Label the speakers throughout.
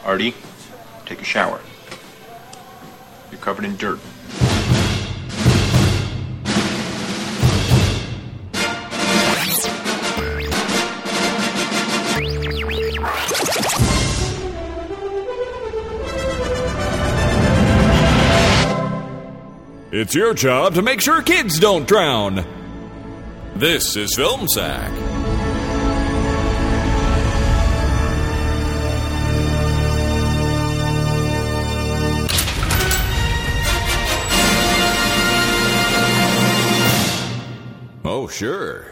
Speaker 1: Artie, take a shower. You're covered in dirt.
Speaker 2: It's your job to make sure kids don't drown. This is Film Sack. Oh, sure.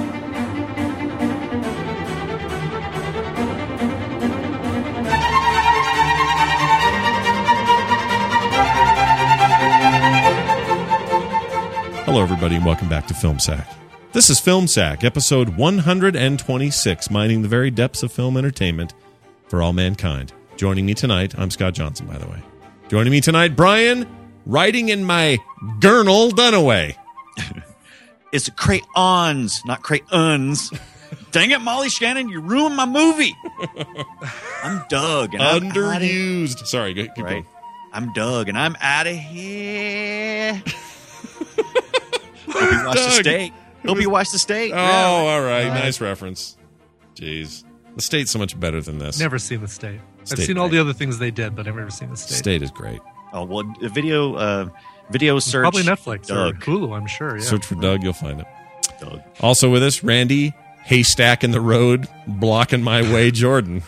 Speaker 3: Hello, everybody, and welcome back to Film Sack. This is Film Sack, episode 126, mining the very depths of film entertainment for all mankind. Joining me tonight, I'm Scott Johnson, by the way. Joining me tonight, Brian, writing in my gurnal Dunaway.
Speaker 4: It's crayons, not crayons. Dang it, Molly Shannon, you ruined my movie. I'm Doug. And
Speaker 3: Underused. Sorry, keep going.
Speaker 4: I'm Doug, and I'm out of here. Hope you watched The State. Hope you watched The State.
Speaker 3: Oh, all right. Nice reference. Jeez. The State's so much better than this.
Speaker 5: Never seen The State.
Speaker 3: State,
Speaker 5: I've seen all the other things they did, but I've never seen The State.
Speaker 3: State is great.
Speaker 4: Oh, well, the video search.
Speaker 5: Probably Netflix
Speaker 4: Doug.
Speaker 5: or Hulu, I'm sure. Yeah.
Speaker 3: Search for Doug, you'll find it.
Speaker 4: Doug.
Speaker 3: Also with us, Randy, haystack in the road, blocking my way, Jordan.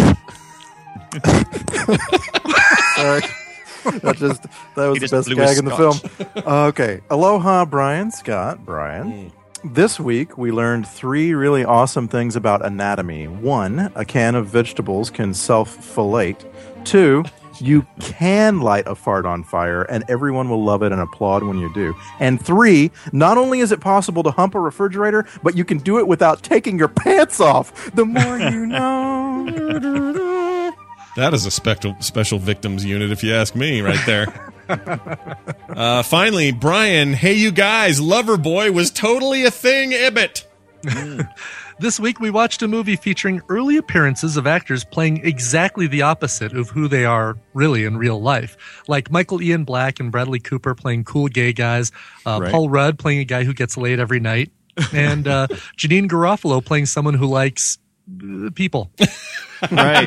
Speaker 6: Sorry. That was the best gag in the film. Okay. Aloha, Brian, Scott, Brian. This week, we learned 3 really awesome things about anatomy. 1, a can of vegetables can self-fillate. 2, you can light a fart on fire, and everyone will love it and applaud when you do. And 3, not only is it possible to hump a refrigerator, but you can do it without taking your pants off. The more you know.
Speaker 3: That is a special victims unit, if you ask me, right there. Finally, Brian, hey, you guys, Loverboy was totally a thing, Ibbit.
Speaker 5: This week, we watched a movie featuring early appearances of actors playing exactly the opposite of who they are really in real life. Like Michael Ian Black and Bradley Cooper playing cool gay guys,
Speaker 4: Right.
Speaker 5: Paul Rudd playing a guy who gets laid every night, and Janine Garofalo playing someone who likes people.
Speaker 4: Right.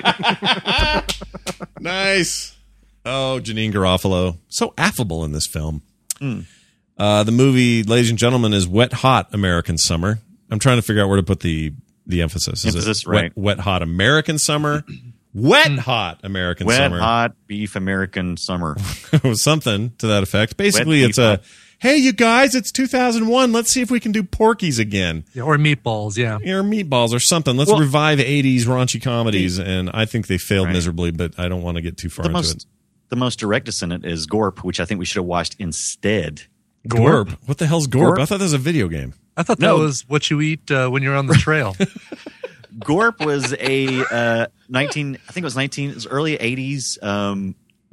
Speaker 3: Nice. Oh, Janine Garofalo. So affable in this film. The movie, ladies and gentlemen, is Wet Hot American Summer. I'm trying to figure out where to put the emphasis. Is
Speaker 4: Emphasis,
Speaker 3: it
Speaker 4: right.
Speaker 3: Wet Hot American Summer? Wet Hot American
Speaker 4: Wet,
Speaker 3: Summer.
Speaker 4: hot beef American summer.
Speaker 3: Something to that effect. Basically,
Speaker 4: Wet
Speaker 3: it's
Speaker 4: beef
Speaker 3: a,
Speaker 4: hot.
Speaker 3: hey, you guys, it's 2001. Let's see if we can do Porky's again.
Speaker 5: Yeah, or meatballs, yeah.
Speaker 3: Or Meatballs or something. Let's revive 80s raunchy comedies. And I think they failed miserably, but I don't want to get too far into it.
Speaker 4: The most direct descendant is Gorp, which I think we should have watched instead.
Speaker 3: Gorp? What the hell's Gorp?
Speaker 4: Gorp?
Speaker 3: I thought that was a video game.
Speaker 5: I thought that was what you eat when you're on the trail.
Speaker 4: Gorp was a it was early 80s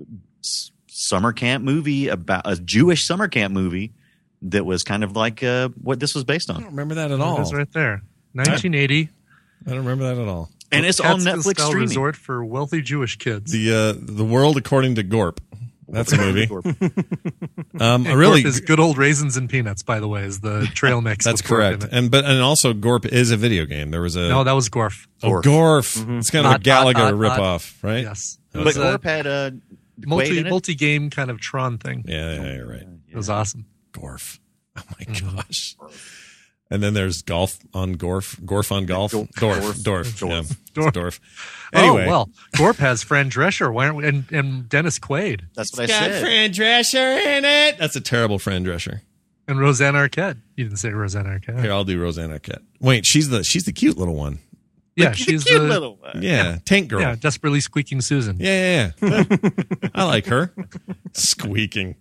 Speaker 4: summer camp movie about a Jewish summer camp movie that was kind of like what this was based
Speaker 3: I don't
Speaker 4: on.
Speaker 3: remember that at all.
Speaker 5: It is right there. 1980.
Speaker 3: I don't remember that at all.
Speaker 4: And it's on
Speaker 5: Catskill
Speaker 4: Netflix
Speaker 5: style
Speaker 4: streaming.
Speaker 5: resort for wealthy Jewish kids.
Speaker 3: The World According to Gorp. That's a movie.
Speaker 4: Gorp.
Speaker 5: Gorp is good old raisins and peanuts, by the way, is the trail mix.
Speaker 3: That's
Speaker 5: with Gorp
Speaker 3: correct.
Speaker 5: in it.
Speaker 3: And also Gorp is a video game. There was a
Speaker 5: No, that was Gorf.
Speaker 3: Gorf. It's kind of a
Speaker 5: Hot,
Speaker 3: Gallagher
Speaker 5: hot, hot,
Speaker 3: ripoff, right?
Speaker 5: Yes. It
Speaker 4: But
Speaker 5: was
Speaker 4: Gorp had a Quaid in it.
Speaker 5: multi-game kind of Tron thing.
Speaker 3: Yeah, you're right.
Speaker 5: It was awesome.
Speaker 3: Gorf. Oh my gosh. And then there's golf on Gorf. Gorf on golf. Dorf. Yeah. Dorf. Anyway.
Speaker 5: Oh, well, Gorp has Fran Drescher why aren't we, and Dennis Quaid.
Speaker 4: That's what I
Speaker 3: Got
Speaker 4: said.
Speaker 3: Fran Drescher in it. That's a terrible Fran Drescher.
Speaker 5: And Roseanne Arquette. You didn't say Roseanne Arquette.
Speaker 3: Here, I'll do Roseanne Arquette. Wait, she's the cute little one.
Speaker 5: Yeah, she's
Speaker 4: Cute
Speaker 5: the
Speaker 4: little one.
Speaker 3: Yeah, Tank Girl.
Speaker 5: yeah, desperately squeaking Susan.
Speaker 3: Yeah. I like her. Squeaking.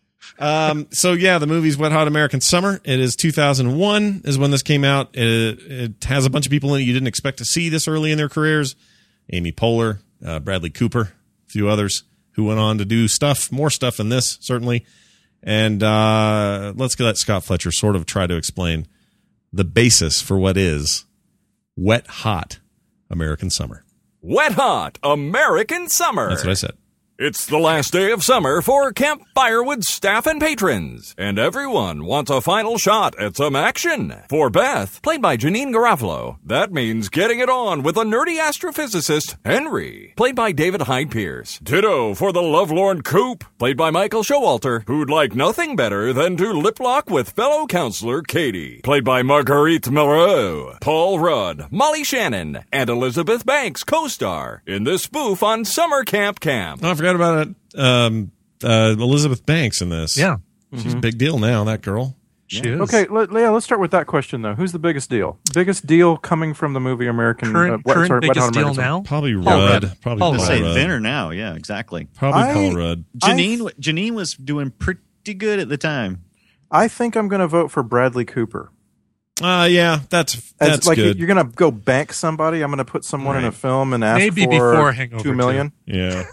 Speaker 3: So yeah, the movie's Wet Hot American Summer. It is 2001 is when this came out. It has a bunch of people in it you didn't expect to see this early in their careers. Amy Poehler, Bradley Cooper, a few others who went on to do more stuff than this, certainly. And let's let Scott Fletcher sort of try to explain the basis for what is Wet Hot American Summer.
Speaker 2: Wet Hot American Summer.
Speaker 3: That's what I said.
Speaker 2: It's the last day of summer for Camp Firewood staff and patrons, and everyone wants a final shot at some action. For Beth, played by Janine Garofalo, that means getting it on with a nerdy astrophysicist, Henry, played by David Hyde Pierce. Ditto for the lovelorn Coop, played by Michael Showalter, who'd like nothing better than to lip-lock with fellow counselor Katie, played by Marguerite Moreau. Paul Rudd, Molly Shannon, and Elizabeth Banks co-star in this spoof on Summer Camp Camp.
Speaker 3: Oh, I forgot about it. Elizabeth Banks in this.
Speaker 5: Yeah.
Speaker 3: She's a big deal now, that girl.
Speaker 5: She is.
Speaker 6: Okay, let's start with that question, though. Who's the biggest deal? Biggest deal coming from the movie American...
Speaker 5: Current
Speaker 6: Wet Hot
Speaker 5: biggest deal
Speaker 6: American Summer?
Speaker 5: now?
Speaker 3: Probably
Speaker 5: Paul
Speaker 3: Rudd.
Speaker 5: Rudd.
Speaker 3: Probably
Speaker 5: Paul
Speaker 3: Paul
Speaker 5: Rudd.
Speaker 4: Say
Speaker 3: Rudd.
Speaker 4: then or now, yeah, exactly.
Speaker 3: Probably Paul Rudd.
Speaker 4: Janine was doing pretty good at the time.
Speaker 6: I think I'm going to vote for Bradley Cooper.
Speaker 3: Yeah, that's
Speaker 6: Like
Speaker 3: good.
Speaker 6: you're going to go bank somebody. I'm going to put someone in a film and ask
Speaker 5: Maybe
Speaker 6: for
Speaker 5: before Hangover
Speaker 6: $2 million.
Speaker 3: Yeah.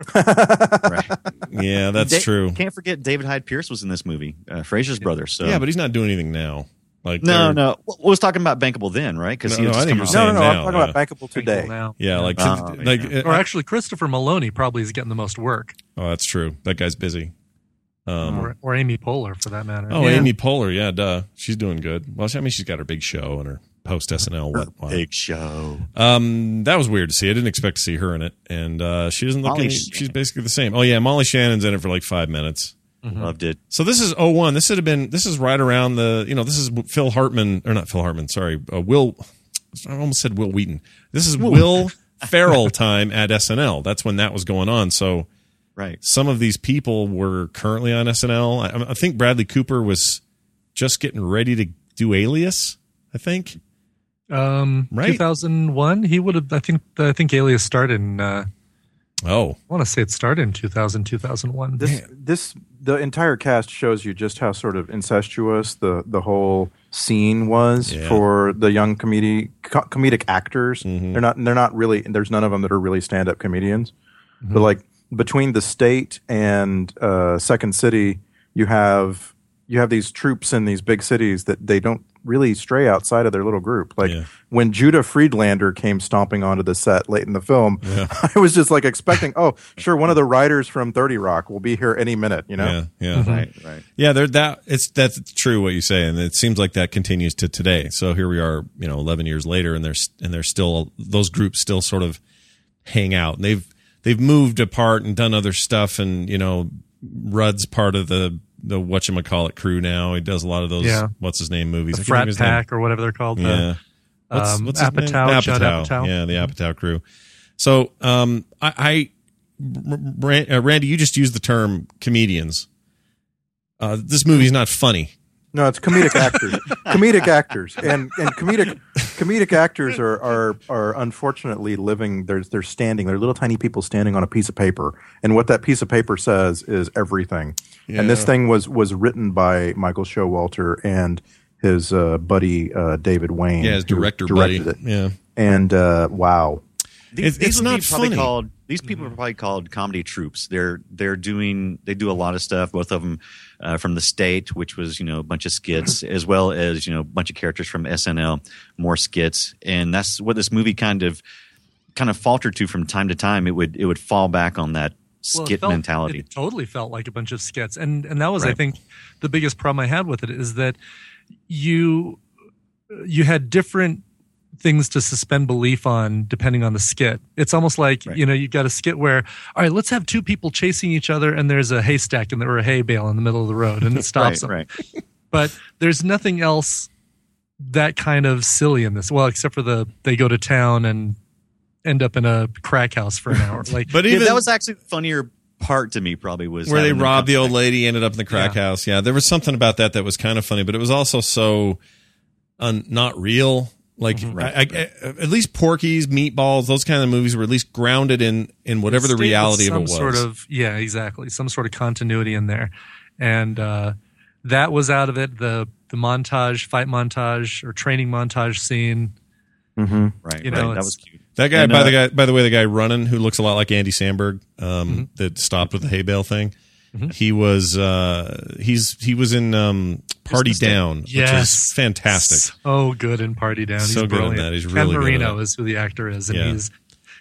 Speaker 4: Right.
Speaker 3: Yeah, that's true.
Speaker 4: Can't forget David Hyde Pierce was in this movie, Fraser's brother. So
Speaker 3: Yeah, but he's not doing anything now. Like
Speaker 4: no. I was talking about bankable then, right? Because
Speaker 3: No, I think you're
Speaker 6: No,
Speaker 3: saying
Speaker 6: I'm
Speaker 3: now,
Speaker 6: talking
Speaker 3: yeah.
Speaker 6: about bankable today.
Speaker 5: Now.
Speaker 3: Yeah, like
Speaker 5: Or actually, Christopher Maloney probably is getting the most work.
Speaker 3: oh, that's true. That guy's busy.
Speaker 5: Or Amy Poehler, for that matter.
Speaker 3: Oh, Amy Poehler, yeah, duh. She's doing good. Well, I mean, she's got her big show and her post SNL. What?
Speaker 4: big show.
Speaker 3: That was weird to see. I didn't expect to see her in it, and she doesn't look. She's basically the same. Oh yeah, Molly Shannon's in it for like 5 minutes.
Speaker 4: Loved it.
Speaker 3: So this is 01. This is right around the. This is Phil Hartman or not Phil Hartman. Sorry, Will. I almost said Will Wheaton. This is Will Ferrell time at SNL. That's when that was going on. So.
Speaker 4: Right.
Speaker 3: Some of these people were currently on SNL. I think Bradley Cooper was just getting ready to do Alias, I think. Right?
Speaker 5: 2001, he would have. I think Alias started in. I
Speaker 3: Oh,
Speaker 5: want to say it started in 2001.
Speaker 6: The entire cast shows you just how sort of incestuous the whole scene was for the young comedic actors. They're not really. There's none of them that are really stand up comedians, but like. Between the state and Second City, you have these troops in these big cities that they don't really stray outside of their little group. Like when Judah Friedlander came stomping onto the set late in the film, I was just like expecting, oh, sure, one of the writers from 30 Rock will be here any minute,
Speaker 3: Yeah.
Speaker 4: Right.
Speaker 3: Yeah, that's true what you say, and it seems like that continues to today. So here we are, 11 years later, and they're still those groups still sort of hang out. And they've moved apart and done other stuff, and Rudd's part of the whatchamacallit crew now. He does a lot of those what's his name movies.
Speaker 5: The Frat Pack or whatever they're called.
Speaker 3: Yeah. What's his name?
Speaker 5: Apatow, Judd Apatow.
Speaker 3: Yeah, the Apatow crew. So Randy, you just used the term comedians. This movie's not funny.
Speaker 6: No, it's comedic actors. Comedic actors, and comedic actors are unfortunately living. They're standing. They're little tiny people standing on a piece of paper, and what that piece of paper says is everything. Yeah. And this thing was written by Michael Showalter and his buddy David Wayne.
Speaker 3: Yeah, his directed
Speaker 6: buddy.
Speaker 3: It. Yeah,
Speaker 6: and wow.
Speaker 3: It's not funny.
Speaker 4: These people are probably called comedy troupes. They do a lot of stuff. Both of them from the state, which was a bunch of skits, as well as a bunch of characters from SNL, more skits, and that's what this movie kind of faltered to from time to time. It would fall back on that skit mentality.
Speaker 5: It totally felt like a bunch of skits, and that was I think the biggest problem I had with it is that you had different things to suspend belief on depending on the skit. It's almost like, you've got a skit where, all right, let's have two people chasing each other and there's a haystack or a hay bale in the middle of the road and it stops them.
Speaker 4: Right.
Speaker 5: But there's nothing else that kind of silly in this. Well, except for they go to town and end up in a crack house for an hour.
Speaker 3: But even
Speaker 4: that was actually the funnier part to me probably was
Speaker 3: where they robbed the old lady, ended up in the crack house. Yeah, there was something about that was kind of funny, but it was also so not real. Like at least Porky's, Meatballs, those kind of movies were at least grounded in whatever the reality of it was.
Speaker 5: Sort of, yeah, exactly. Some sort of continuity in there, and that was out of it. The fight montage or training montage scene.
Speaker 4: Mm-hmm. Right, that was cute.
Speaker 3: That guy, by the way, the guy running who looks a lot like Andy Samberg, that stopped with the hay bale thing. Mm-hmm. He was he was in Party Down, which is fantastic.
Speaker 5: So good in Party Down. He's
Speaker 3: so
Speaker 5: brilliant.
Speaker 3: good in that. He's really
Speaker 5: Ken
Speaker 3: good.
Speaker 5: Marino is who the actor is, and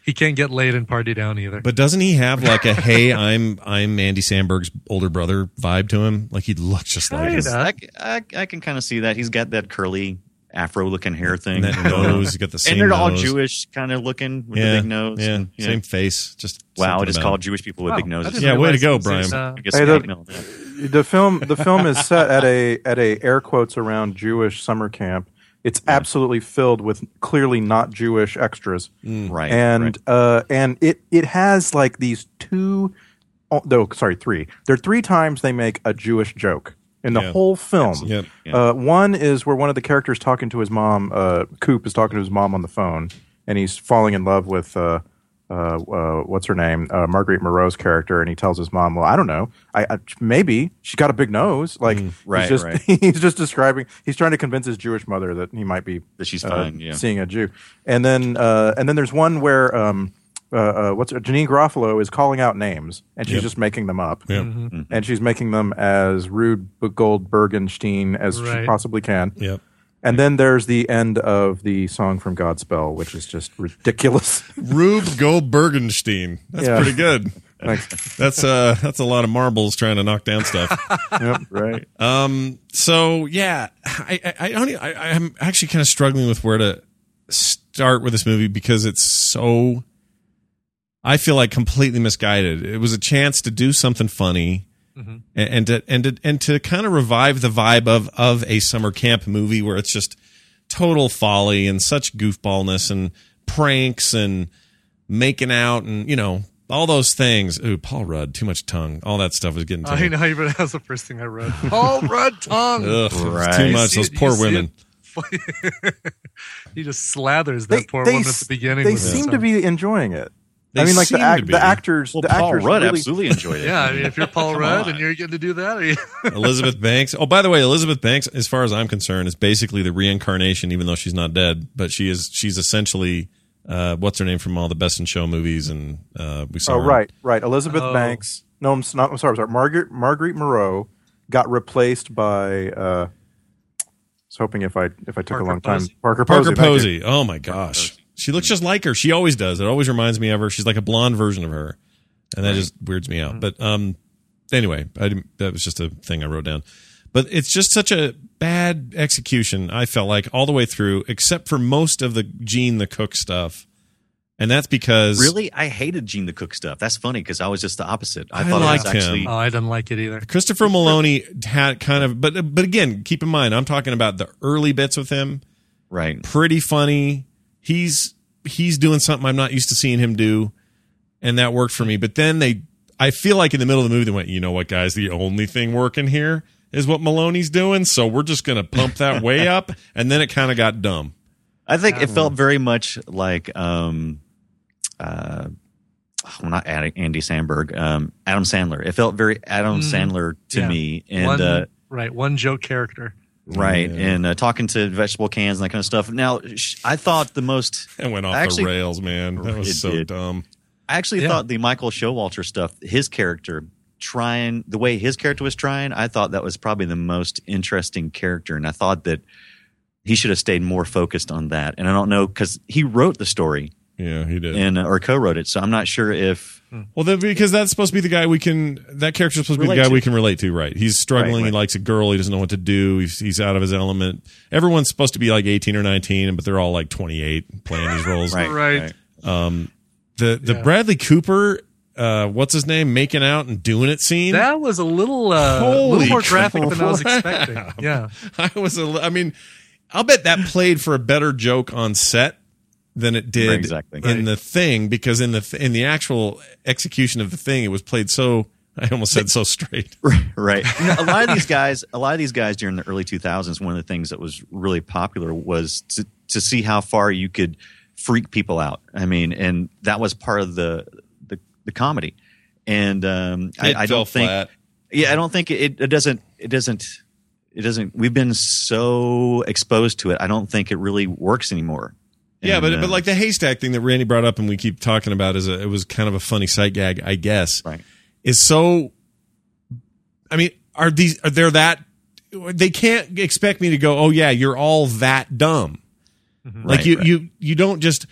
Speaker 5: He can't get laid and party down either.
Speaker 3: But doesn't he have like a hey, I'm Andy Samberg's older brother vibe to him? Like he looks just like him.
Speaker 4: I can kind of see that. He's got that curly Afro-looking hair thing.
Speaker 3: That nose, he's got the same
Speaker 4: and they're all
Speaker 3: nose.
Speaker 4: Jewish kind of looking with the big nose.
Speaker 3: Yeah,
Speaker 4: and,
Speaker 3: same face. Just
Speaker 4: wow,
Speaker 3: something
Speaker 4: it is
Speaker 3: about
Speaker 4: called
Speaker 3: him.
Speaker 4: Jewish people with big noses.
Speaker 3: Yeah, way to go, Brian.
Speaker 4: I guess
Speaker 6: Hey,
Speaker 4: Scott Mills, yeah.
Speaker 6: The film is set at a air quotes around Jewish summer camp. It's absolutely filled with clearly not Jewish extras.
Speaker 4: Right.
Speaker 6: And it has like these three. There are 3 times they make a Jewish joke in the whole film.
Speaker 3: Yep.
Speaker 6: One is where one of the characters talking to his mom, Coop is talking to his mom on the phone, and he's falling in love with what's her name, Marguerite Moreau's character, and he tells his mom, "Well, I don't know, I maybe she's got a big nose." Like he's just describing. He's trying to convince his Jewish mother that he might be
Speaker 4: that she's fine,
Speaker 6: seeing a Jew. And then there's one where Janine Garofalo is calling out names, and she's just making them up, and she's making them as Rube Goldbergenstein as she possibly can.
Speaker 3: Yep.
Speaker 6: And then there's the end of the song from Godspell, which is just ridiculous.
Speaker 3: Rube Goldbergenstein. That's pretty good.
Speaker 6: Thanks.
Speaker 3: That's a lot of marbles trying to knock down stuff.
Speaker 6: Yep, right.
Speaker 3: So yeah, I'm actually kind of struggling with where to start with this movie because it's so, I feel like completely misguided. It was a chance to do something funny. And to kind of revive the vibe of a summer camp movie where it's just total folly and such goofballness and pranks and making out and, you know, all those things. Ooh, Paul Rudd, too much tongue. All that stuff was getting to me.
Speaker 5: I know, that was the first thing I read. Paul Rudd tongue.
Speaker 3: Ugh, it was too much. Those poor women.
Speaker 5: He just slathers that poor woman at the beginning.
Speaker 6: They seem to be enjoying it.
Speaker 3: They
Speaker 6: I mean, like
Speaker 3: seem to be.
Speaker 6: the actors.
Speaker 4: Well,
Speaker 6: the
Speaker 4: Paul
Speaker 6: actors
Speaker 4: Rudd
Speaker 6: really,
Speaker 4: absolutely enjoyed it.
Speaker 5: Yeah, I mean, if you're Paul Rudd and you're getting to do that,
Speaker 3: Elizabeth Banks. Oh, by the way, Elizabeth Banks, as far as I'm concerned, is basically the reincarnation, even though she's not dead. But she's essentially what's her name from all the Best in Show movies, and we saw.
Speaker 6: Oh,
Speaker 3: her.
Speaker 6: right. Elizabeth Banks. No, I'm sorry. Marguerite Moreau got replaced by. I was hoping if I took a long time. Parker
Speaker 3: Posey. Oh my gosh. She looks just like her. She always does. It always reminds me of her. She's like a blonde version of her, and that just weirds me out. But anyway, that was just a thing I wrote down. But it's just such a bad execution. I felt like all the way through, except for most of the Gene the Cook stuff, and that's because
Speaker 4: really I hated Gene the Cook stuff. That's funny because I was just the opposite.
Speaker 3: I
Speaker 4: thought
Speaker 3: liked
Speaker 4: it was actually.
Speaker 3: him.
Speaker 5: I didn't like it either.
Speaker 3: Christopher Maloney had kind of, but again, keep in mind, I'm talking about the early bits with him.
Speaker 4: Right.
Speaker 3: Pretty funny. He's doing something I'm not used to seeing him do, and that worked for me. But then I feel like in the middle of the movie they went, you know what, guys, the only thing working here is what Maloney's doing, so we're just going to pump that way up, and then it kind of got dumb.
Speaker 4: I think it felt very much like not Andy Samberg, Adam Sandler. It felt very Adam Sandler to me, and
Speaker 5: one joke character.
Speaker 4: Right, and talking to vegetable cans and that kind of stuff. Now, I thought the most...
Speaker 3: It went off the rails, man. That was so dumb.
Speaker 4: I actually thought the Michael Showalter stuff, his character, the way his character was trying, I thought that was probably the most interesting character, and I thought that he should have stayed more focused on that. And I don't know, because he wrote the story.
Speaker 3: Yeah, he did.
Speaker 4: Or co-wrote it, so I'm not sure if...
Speaker 3: Well, because that's supposed to be the guy that character's supposed to be the guy we can relate to, right? He's struggling, he likes a girl, he doesn't know what to do, he's out of his element. Everyone's supposed to be like 18 or 19, but they're all like 28 playing these roles.
Speaker 5: Right.
Speaker 3: The Bradley Cooper, what's his name, making out and doing it scene?
Speaker 5: That was a little more graphic than I was expecting. Yeah.
Speaker 3: I'll bet that played for a better joke on set than it did in the thing, because in the actual execution of the thing, it was played so, I almost said so straight.
Speaker 4: Right. A lot of these guys during the early 2000s, one of the things that was really popular was to see how far you could freak people out. I mean, and that was part of the comedy. And I don't think flat. Yeah, I don't think it doesn't we've been so exposed to it. I don't think it really works anymore.
Speaker 3: Yeah, but like the haystack thing that Randy brought up and we keep talking about it was kind of a funny sight gag, I guess.
Speaker 4: Right.
Speaker 3: Is so. I mean, they're that? They can't expect me to go, oh yeah, you're all that dumb. Mm-hmm. Like you don't just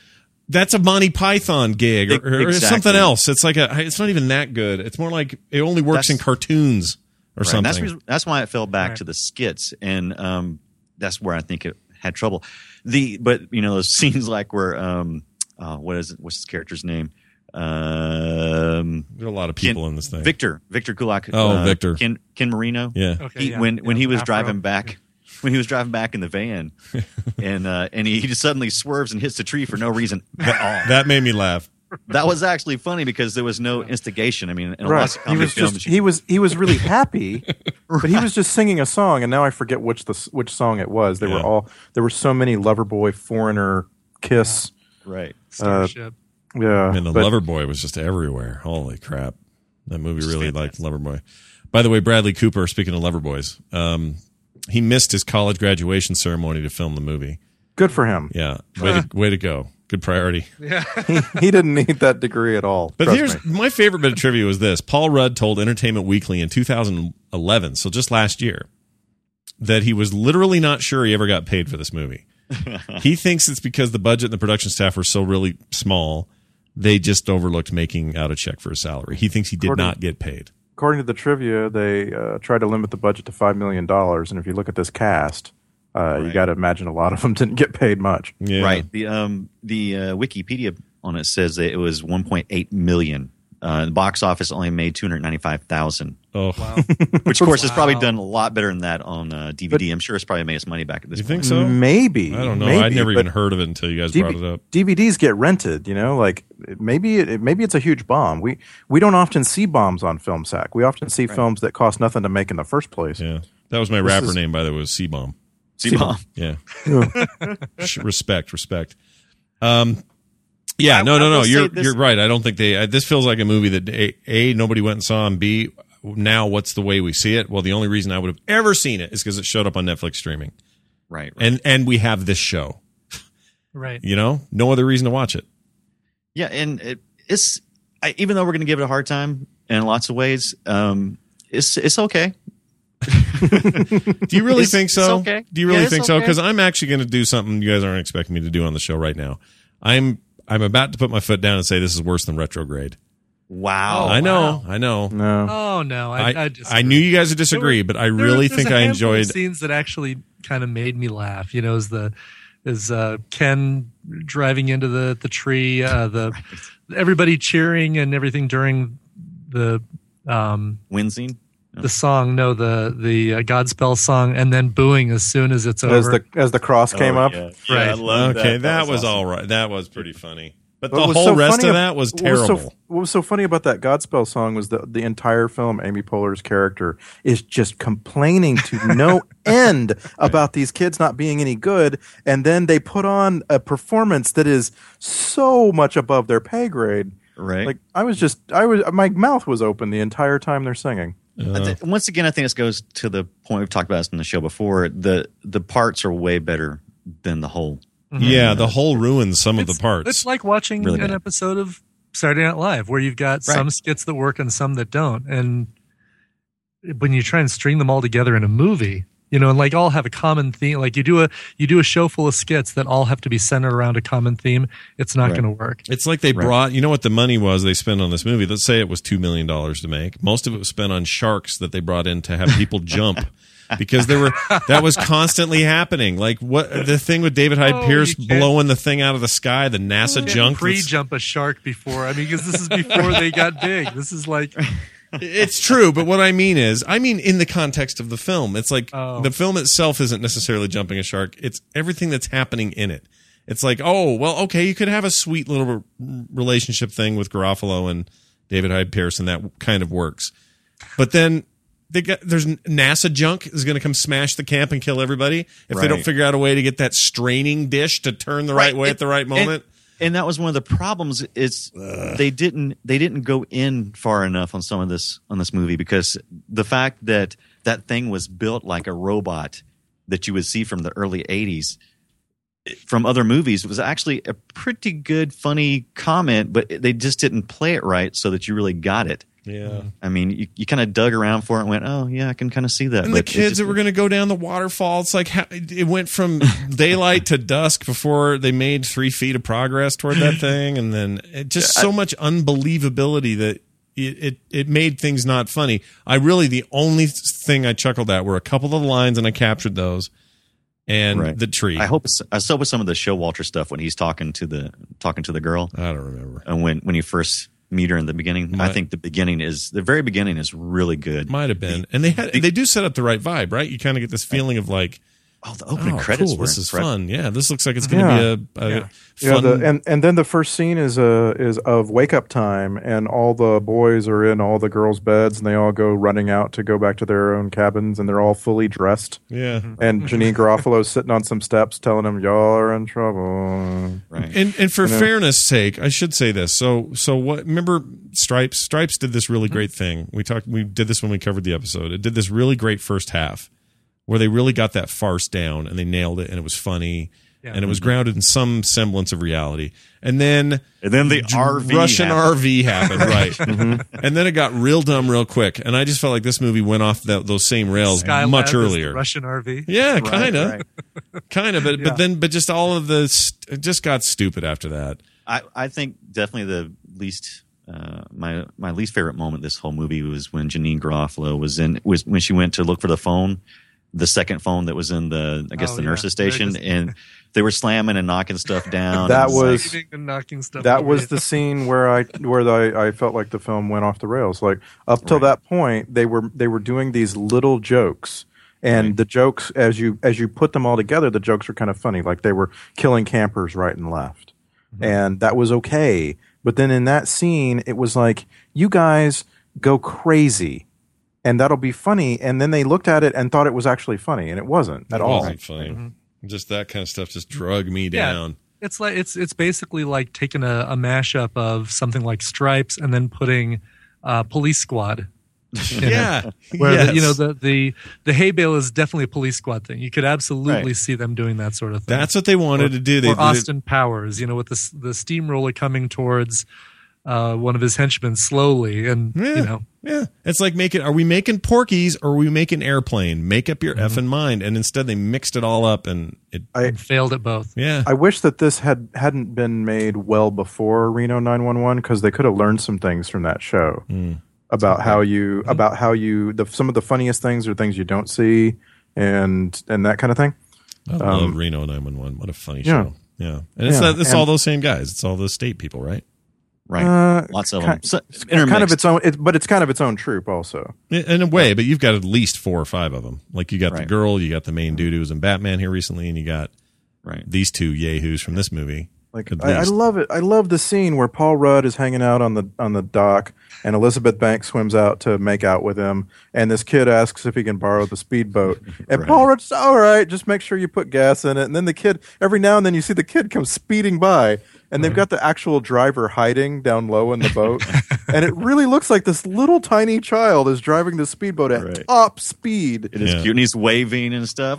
Speaker 3: That's a Monty Python gig or
Speaker 4: Exactly.
Speaker 3: something else. It's like it's not even that good. It's more like it only works in cartoons or
Speaker 4: Right.
Speaker 3: something.
Speaker 4: That's why it fell back to the skits, and that's where I think it had trouble. But those scenes like where what's his character's name?
Speaker 3: There are a lot of people in this thing.
Speaker 4: Victor Kulak.
Speaker 3: Victor.
Speaker 4: Ken Marino.
Speaker 3: Yeah.
Speaker 5: Okay,
Speaker 4: When he was
Speaker 5: Afro.
Speaker 4: driving back. When he was driving back in the van, and he just suddenly swerves and hits the tree for no reason at all.
Speaker 3: That made me laugh.
Speaker 4: That was actually funny because there was no instigation. I mean, in
Speaker 6: Right.
Speaker 4: lots of
Speaker 6: He
Speaker 4: comedy
Speaker 6: was
Speaker 4: films,
Speaker 6: just he was really happy, but he was just singing a song, and now I forget which song it was. There were so many Loverboy, Foreigner, Kiss.
Speaker 4: right?
Speaker 5: Starship.
Speaker 6: Yeah,
Speaker 3: And the Loverboy was just everywhere. Holy crap. That movie really liked Loverboy. By the way, Bradley Cooper, speaking of Loverboys, he missed his college graduation ceremony to film the movie.
Speaker 6: good for him.
Speaker 3: Yeah. Way to go. Good priority.
Speaker 6: He didn't need that degree at all.
Speaker 3: But
Speaker 6: Trust
Speaker 3: here's
Speaker 6: me.
Speaker 3: my favorite bit of trivia was this. Paul Rudd told Entertainment Weekly in 2011, so just last year, that he was literally not sure he ever got paid for this movie. He thinks it's because the budget and the production staff were so really small, they just overlooked making out a check for his salary. He thinks he did not get paid.
Speaker 6: According to the trivia, they tried to limit the budget to $5 million, and if you look at this cast, you got to imagine a lot of them didn't get paid much.
Speaker 3: Yeah.
Speaker 4: Right. The Wikipedia on it says that it was 1.8 million. The box office only made 295,000,
Speaker 3: Oh,
Speaker 4: which of course has probably done a lot better than that on DVD. I'm sure it's probably made its money back at this
Speaker 3: you
Speaker 4: point.
Speaker 3: think so?
Speaker 6: Maybe.
Speaker 3: I don't know.
Speaker 6: Maybe,
Speaker 3: I'd never
Speaker 6: but
Speaker 3: even heard of it until you guys brought it up.
Speaker 6: DVDs get rented, like maybe it's a huge bomb. We don't often see bombs on Film Sack. We often see films that cost nothing to make in the first place.
Speaker 3: Yeah. That was my rapper name, by the way, was C-Bomb.
Speaker 4: C-Bomb.
Speaker 3: Yeah. Respect. Yeah,
Speaker 4: I
Speaker 3: no.
Speaker 4: will say
Speaker 3: You're
Speaker 4: this-
Speaker 3: right. I don't think this feels like a movie that A, nobody went and saw, and B, now what's the way we see it? Well, the only reason I would have ever seen it is because it showed up on Netflix streaming.
Speaker 4: Right.
Speaker 3: And we have this show.
Speaker 5: Right.
Speaker 3: No other reason to watch it.
Speaker 4: Yeah, and even though we're going to give it a hard time in lots of ways, it's okay.
Speaker 3: Do you really think so?
Speaker 4: It's okay.
Speaker 3: Do you really
Speaker 4: Yeah,
Speaker 3: think
Speaker 4: it's
Speaker 3: so?
Speaker 4: okay.
Speaker 3: Because I'm actually going to do something you guys aren't expecting me to do on the show right now. I'm about to put my foot down and say this is worse than Retrograde.
Speaker 4: Wow.
Speaker 3: I know.
Speaker 6: No.
Speaker 5: Oh no, I
Speaker 3: I knew you guys would disagree, but I really think I enjoyed.
Speaker 5: scenes that actually kind of made me laugh. Is Ken driving into the tree, everybody cheering and everything during the
Speaker 4: Wind scene?
Speaker 5: the song, the Godspell song, and then booing as soon as it's over.
Speaker 6: As the cross came up.
Speaker 4: Yeah.
Speaker 5: Right.
Speaker 4: I love that.
Speaker 3: Okay, that was
Speaker 4: awesome.
Speaker 3: all right. That was pretty funny. But
Speaker 6: What
Speaker 3: the
Speaker 6: was
Speaker 3: whole
Speaker 6: so
Speaker 3: rest
Speaker 6: funny
Speaker 3: of that was terrible.
Speaker 6: What was so funny about that Godspell song was the entire film, Amy Poehler's character is just complaining to no end about these kids not being any good, and then they put on a performance that is so much above their pay grade.
Speaker 4: Right.
Speaker 6: Like my mouth was open the entire time they're singing.
Speaker 4: Once again, I think this goes to the point we've talked about this in the show before. The parts are way better than the whole.
Speaker 3: Yeah, the whole ruins some of the parts.
Speaker 5: It's like watching
Speaker 4: Really
Speaker 5: an
Speaker 4: bad.
Speaker 5: episode of Saturday Night Live where you've got some skits that work and some that don't. And when you try and string them all together in a movie, and like all have a common theme, like you do a show full of skits that all have to be centered around a common theme, it's not going to work.
Speaker 3: It's like they brought, what the money was they spent on this movie? Let's say it was $2 million to make. Most of it was spent on sharks that they brought in to have people jump. Because that was constantly happening. Like what the thing with David Hyde Pierce
Speaker 5: you can't-
Speaker 3: blowing the thing out of the sky, the NASA junk.
Speaker 5: Pre-jump a shark before. Because this is before they got big. This is like,
Speaker 3: It's true, but what I mean in the context of the film. It's like the film itself isn't necessarily jumping a shark. It's everything that's happening in it. It's like, you could have a sweet little relationship thing with Garofalo and David Hyde Pierce, and that kind of works. But then there's NASA junk is going to come smash the camp and kill everybody if they don't figure out a way to get that straining dish to turn the right way at the right moment.
Speaker 4: And that was one of the problems. Is they didn't go in far enough on some of this on this movie, because the fact that thing was built like a robot that you would see from the early 80s from other movies was actually a pretty good, funny comment, but they just didn't play it right so that you really got it.
Speaker 3: Yeah.
Speaker 4: I mean, you kind of dug around for it and went, oh, yeah, I can kind of see that.
Speaker 3: And the kids that were going to go down the waterfall, it's like it went from daylight to dusk before they made 3 feet of progress toward that thing. And then so much unbelievability that it made things not funny. The only thing I chuckled at were a couple of the lines, and I captured those. And the tree. I
Speaker 4: saw with some of the Showalter stuff when he's talking to the girl.
Speaker 3: I don't remember.
Speaker 4: And when you first meet her in the beginning, I think the very beginning is really good.
Speaker 3: Might have been, and they do set up the right vibe, right? You kind of get this feeling of like,
Speaker 4: the opening credits.
Speaker 3: Cool, this is fun. Yeah, this looks like it's going to be a fun.
Speaker 6: And then the first scene is of wake up time, and all the boys are in all the girls' beds, and they all go running out to go back to their own cabins, and they're all fully dressed.
Speaker 3: Yeah,
Speaker 6: and Janine Garofalo's sitting on some steps, telling them, "Y'all are in trouble."
Speaker 3: Right. And for fairness' sake, I should say this. So what? Remember Stripes? Stripes did this really great thing. We did this when we covered the episode. It did this really great first half, where they really got that farce down and they nailed it, and it was funny, and it was grounded in some semblance of reality. And then
Speaker 4: the RV
Speaker 3: Russian RV happened, right? And then it got real dumb real quick, and I just felt like this movie went off those same rails
Speaker 5: Skylab
Speaker 3: much earlier.
Speaker 5: Russian RV,
Speaker 3: yeah, kind of, but just all of this it just got stupid after that.
Speaker 4: I think definitely the least. My least favorite moment of this whole movie was when Janine Garofalo was when she went to look for the phone. The second phone that was in the nurse's station, and they were slamming and knocking stuff down.
Speaker 6: That was
Speaker 5: knocking stuff.
Speaker 6: That was the scene where I felt like the film went off the rails. Like up till that point, they were doing these little jokes, and the jokes as you put them all together, the jokes were kind of funny. Like they were killing campers right and left, and that was okay. But then in that scene, it was like, you guys go crazy. And that'll be funny. And then they looked at it and thought it was actually funny, and it wasn't at all.
Speaker 3: It wasn't funny. Just that kind of stuff just drug me down.
Speaker 5: It's like it's basically like taking a mashup of something like Stripes and then putting Police Squad.
Speaker 3: Yeah,
Speaker 5: where the hay bale is definitely a Police Squad thing. You could absolutely see them doing that sort of thing.
Speaker 3: That's what they wanted to do.
Speaker 5: Or Austin Powers, with the steamroller coming towards one of his henchmen slowly, and
Speaker 3: it's like are we making Porky's or are we making Airplane? Make up your effing mind. And instead they mixed it all up, and
Speaker 5: it failed at both.
Speaker 3: Yeah,
Speaker 6: I wish that this hadn't been made well before Reno 911, because they could have learned some things from that show about how some of the funniest things are things you don't see, and that kind of thing.
Speaker 3: I love Reno 911. What a funny show. Yeah, and it's all those same guys. It's all those state people, right?
Speaker 4: Right, lots of them. So,
Speaker 6: it's kind of its own, but it's kind of its own troop, also.
Speaker 3: In a way, but you've got at least 4 or 5 of them. Like you got the girl, you got the main dude who was in Batman here recently, and you got these 2 yahoos from this movie.
Speaker 6: Like I love it. I love the scene where Paul Rudd is hanging out on the dock, and Elizabeth Banks swims out to make out with him, and this kid asks if he can borrow the speedboat, and Paul Rudd's all right, just make sure you put gas in it. And then the kid, every now and then you see the kid come speeding by, and they've got the actual driver hiding down low in the boat, and it really looks like this little tiny child is driving the speedboat at top speed.
Speaker 4: It is cute, and he's waving and stuff.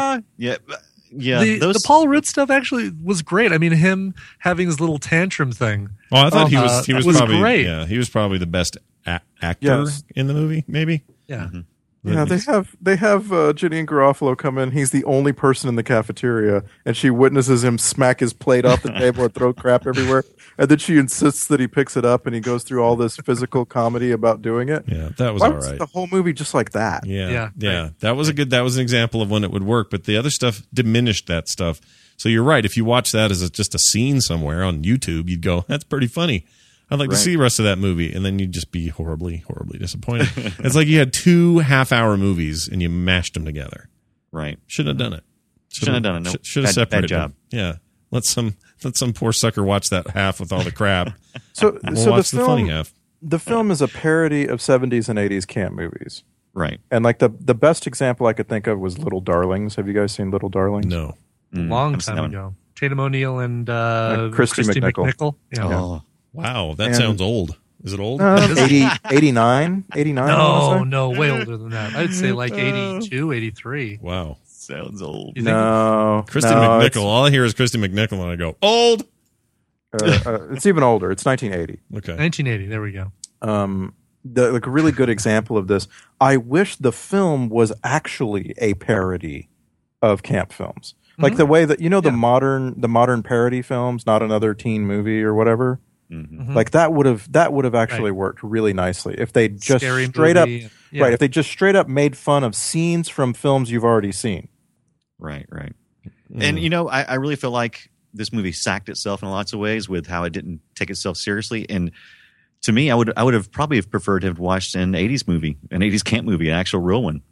Speaker 5: The Paul Rudd stuff actually was great. I mean, him having his little tantrum thing.
Speaker 3: Oh, I thought he was probably
Speaker 5: great.
Speaker 3: Yeah, he was probably the best actor in the movie. Maybe.
Speaker 5: Yeah.
Speaker 6: Yeah, they have Janine Garofalo come in. He's the only person in the cafeteria, and she witnesses him smack his plate off the table and throw crap everywhere. And then she insists that he picks it up, and he goes through all this physical comedy about doing it.
Speaker 3: Yeah, that was
Speaker 6: Why
Speaker 3: all
Speaker 6: was
Speaker 3: right.
Speaker 6: the whole movie just like that?
Speaker 3: Yeah. That was an example of when it would work. But the other stuff diminished that stuff. So you're right. If you watch that as just a scene somewhere on YouTube, you'd go, "That's pretty funny. I'd like to see the rest of that movie," and then you'd just be horribly, horribly disappointed. It's like you had 2 half-hour movies and you mashed them together.
Speaker 4: Right.
Speaker 3: Shouldn't have done it.
Speaker 4: Shouldn't have done it. No.
Speaker 3: Should have separated
Speaker 4: bad job.
Speaker 3: them. Yeah. Let some poor sucker watch that half with all the crap.
Speaker 6: So
Speaker 3: watch the funny half.
Speaker 6: The film is a parody of 70s and 80s camp movies.
Speaker 4: Right.
Speaker 6: And like the best example I could think of was Little Darlings. Have you guys seen Little Darlings?
Speaker 3: No.
Speaker 5: Long time ago. Tatum O'Neal and
Speaker 6: Christy McNichol.
Speaker 5: Yeah.
Speaker 4: Oh.
Speaker 3: Wow, that sounds old. Is it old?
Speaker 6: 89?
Speaker 5: No, way older than that. I'd say like 82, 83.
Speaker 3: Wow.
Speaker 4: Sounds old.
Speaker 6: No.
Speaker 3: Christy McNichol. All I hear is Christy McNichol and I go, old!
Speaker 6: It's even older. It's 1980.
Speaker 3: Okay.
Speaker 5: 1980, there we go.
Speaker 6: like a really good example of this. I wish the film was actually a parody of camp films, like the way that the modern parody films, Not Another Teen Movie or whatever. Like that would have actually worked really nicely if they just
Speaker 5: Scary
Speaker 6: straight
Speaker 5: movie.
Speaker 6: up if they just straight up made fun of scenes from films you've already seen.
Speaker 4: Right. And I really feel like this movie sacked itself in lots of ways with how it didn't take itself seriously. And to me, I would have probably preferred to have watched an 80s movie, an 80s camp movie, an actual real one.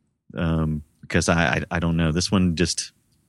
Speaker 4: Because I don't know. This one just,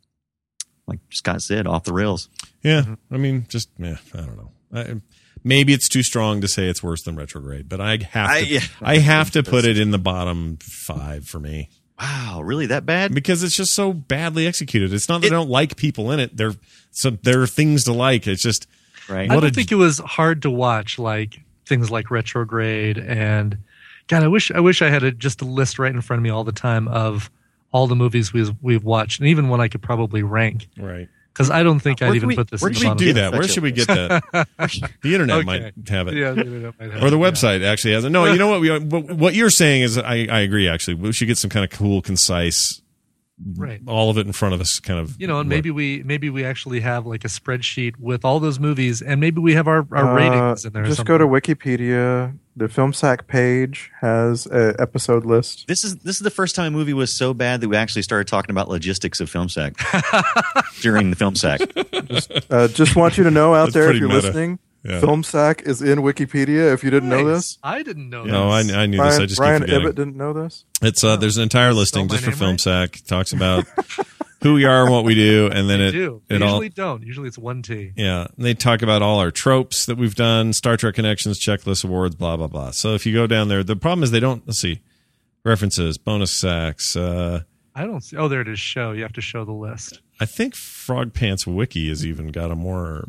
Speaker 4: like Scott said, off the rails.
Speaker 3: Yeah. I mean, I don't know. Maybe it's too strong to say it's worse than Retrograde, but I have to put it in the bottom 5 for me.
Speaker 4: Wow, really that bad?
Speaker 3: Because it's just so badly executed. It's not that I don't like people in it. There are things to like. It's just
Speaker 4: right.
Speaker 5: I don't think it was hard to watch, like things like Retrograde, and God, I wish I had just a list right in front of me all the time of all the movies we've watched, and even one I could probably rank.
Speaker 3: Right.
Speaker 5: Because I don't think I'd even put this.
Speaker 3: Where should we do that? Where should we get that? The internet might have it.
Speaker 5: Yeah, the internet might have
Speaker 3: or the
Speaker 5: it,
Speaker 3: website actually has it. No, you know what? What you're saying is, I agree. Actually, we should get some kind of cool, concise,
Speaker 5: right?
Speaker 3: All of it in front of us, kind of.
Speaker 5: And maybe we actually have like a spreadsheet with all those movies, and maybe we have our ratings in there.
Speaker 6: Just go to Wikipedia. The FilmSack page has an episode list.
Speaker 4: This is the first time a movie was so bad that we actually started talking about logistics of FilmSack during the FilmSack.
Speaker 6: Just want you to know out there, if you're
Speaker 3: meta.
Speaker 6: listening,
Speaker 3: Yeah.
Speaker 6: FilmSack is in Wikipedia. If you didn't know this,
Speaker 5: I didn't know.
Speaker 3: No, I knew this. I just
Speaker 6: Brian
Speaker 3: keep forgetting.
Speaker 6: Ibbett didn't know this.
Speaker 3: It's there's an entire listing
Speaker 5: Spell
Speaker 3: just
Speaker 5: my
Speaker 3: for
Speaker 5: name right?
Speaker 3: FilmSack. It talks about who we are and what we do, and then it
Speaker 5: Usually
Speaker 3: all
Speaker 5: don't. Usually it's 1T.
Speaker 3: Yeah, they talk about all our tropes that we've done, Star Trek Connections, checklist awards, blah blah blah. So if you go down there, the problem is they don't. Let's see, references, bonus sacks.
Speaker 5: I don't see. Oh, there it is. Show. You have to show the list.
Speaker 3: I think Frog Pants Wiki has even got a more.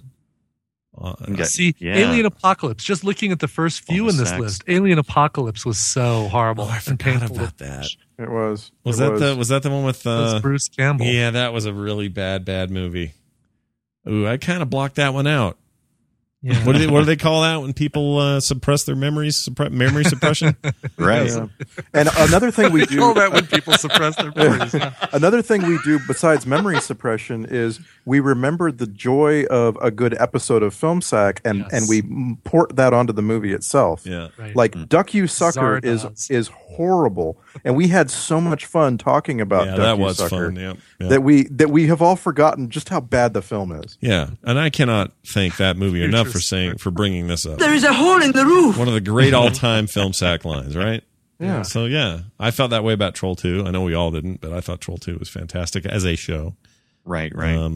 Speaker 5: See, Alien Apocalypse. Just looking at the first few in this list, Alien Apocalypse was so horrible.
Speaker 3: Oh, I forgot about that.
Speaker 6: It was.
Speaker 3: Was that the one with
Speaker 5: That's Bruce Campbell?
Speaker 3: Yeah, that was a really bad movie. Ooh, I kind of blocked that one out.
Speaker 5: Yeah.
Speaker 3: What do they call that when people suppress their memories? Memory suppression,
Speaker 4: right?
Speaker 6: Yeah. And another thing we do.
Speaker 5: Call that when people suppress their memories.
Speaker 6: Another thing we do besides memory suppression is we remember the joy of a good episode of FilmSack, and we port that onto the movie itself.
Speaker 3: Yeah,
Speaker 5: right.
Speaker 6: Like Duck You Sucker is horrible, and we had so much fun talking about Duck
Speaker 3: that
Speaker 6: You
Speaker 3: was
Speaker 6: Sucker
Speaker 3: fun. Yeah.
Speaker 6: that we have all forgotten just how bad the film is.
Speaker 3: Yeah, and I cannot thank that movie enough for bringing this up.
Speaker 7: There is a hole in the roof.
Speaker 3: One of the great all-time FilmSack lines, right?
Speaker 6: Yeah.
Speaker 3: So yeah, I felt that way about Troll 2. I know we all didn't, but I thought Troll 2 was fantastic as a show.
Speaker 4: Right.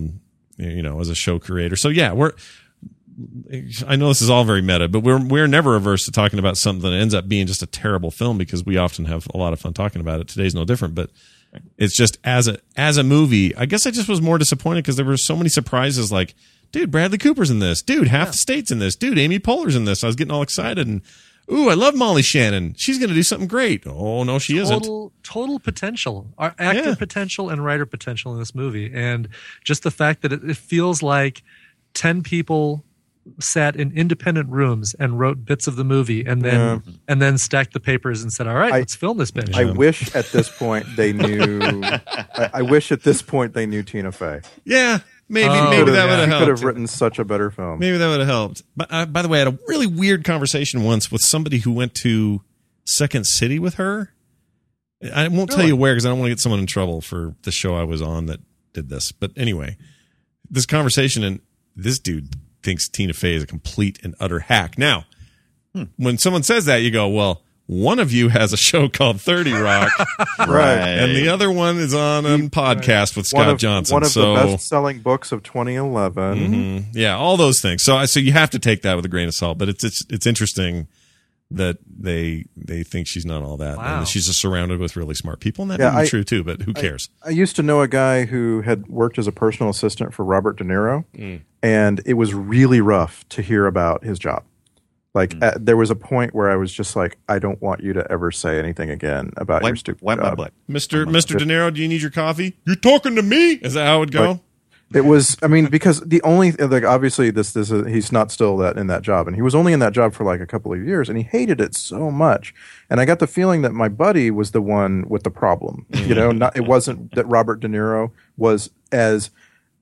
Speaker 3: As a show creator. So yeah, I know this is all very meta, but we're never averse to talking about something that ends up being just a terrible film because we often have a lot of fun talking about it. Today's no different, but it's just as a movie, I guess I just was more disappointed because there were so many surprises like, dude, Bradley Cooper's in this. Dude, half the state's in this. Dude, Amy Poehler's in this. I was getting all excited and ooh, I love Molly Shannon. She's going to do something great. Oh, no, she isn't.
Speaker 5: Total potential, actor potential and writer potential in this movie. And just the fact that it feels like 10 people sat in independent rooms and wrote bits of the movie and then stacked the papers and said, all right, let's film this bitch.
Speaker 6: I wish at this point they knew I wish at this point they knew Tina Fey.
Speaker 3: Yeah. Maybe that would have helped.
Speaker 6: Could have written such a better film.
Speaker 3: Maybe that would have helped. But by the way, I had a really weird conversation once with somebody who went to Second City with her. I won't tell you where because I don't want to get someone in trouble for the show I was on that did this. But anyway, this conversation, and this dude thinks Tina Fey is a complete and utter hack. Now, when someone says that, you go, well, one of you has a show called 30 Rock,
Speaker 6: right?
Speaker 3: And the other one is on a podcast with Scott Johnson.
Speaker 6: One of the best-selling books of 2011.
Speaker 3: Mm-hmm. Yeah, all those things. So you have to take that with a grain of salt. But it's interesting that they think she's not all that, and she's just surrounded with really smart people, and that may be true too. But who cares?
Speaker 6: I used to know a guy who had worked as a personal assistant for Robert De Niro, and it was really rough to hear about his job. Like there was a point where I was just like, I don't want you to ever say anything again about your stupid job.
Speaker 3: Mr. De Niro, do you need your coffee? You're talking to me? Is that how it would go?
Speaker 6: It was, I mean, because the only, like, obviously he's not still in that job, and he was only in that job for like a couple of years, and he hated it so much. And I got the feeling that my buddy was the one with the problem. You know, it wasn't that Robert De Niro was as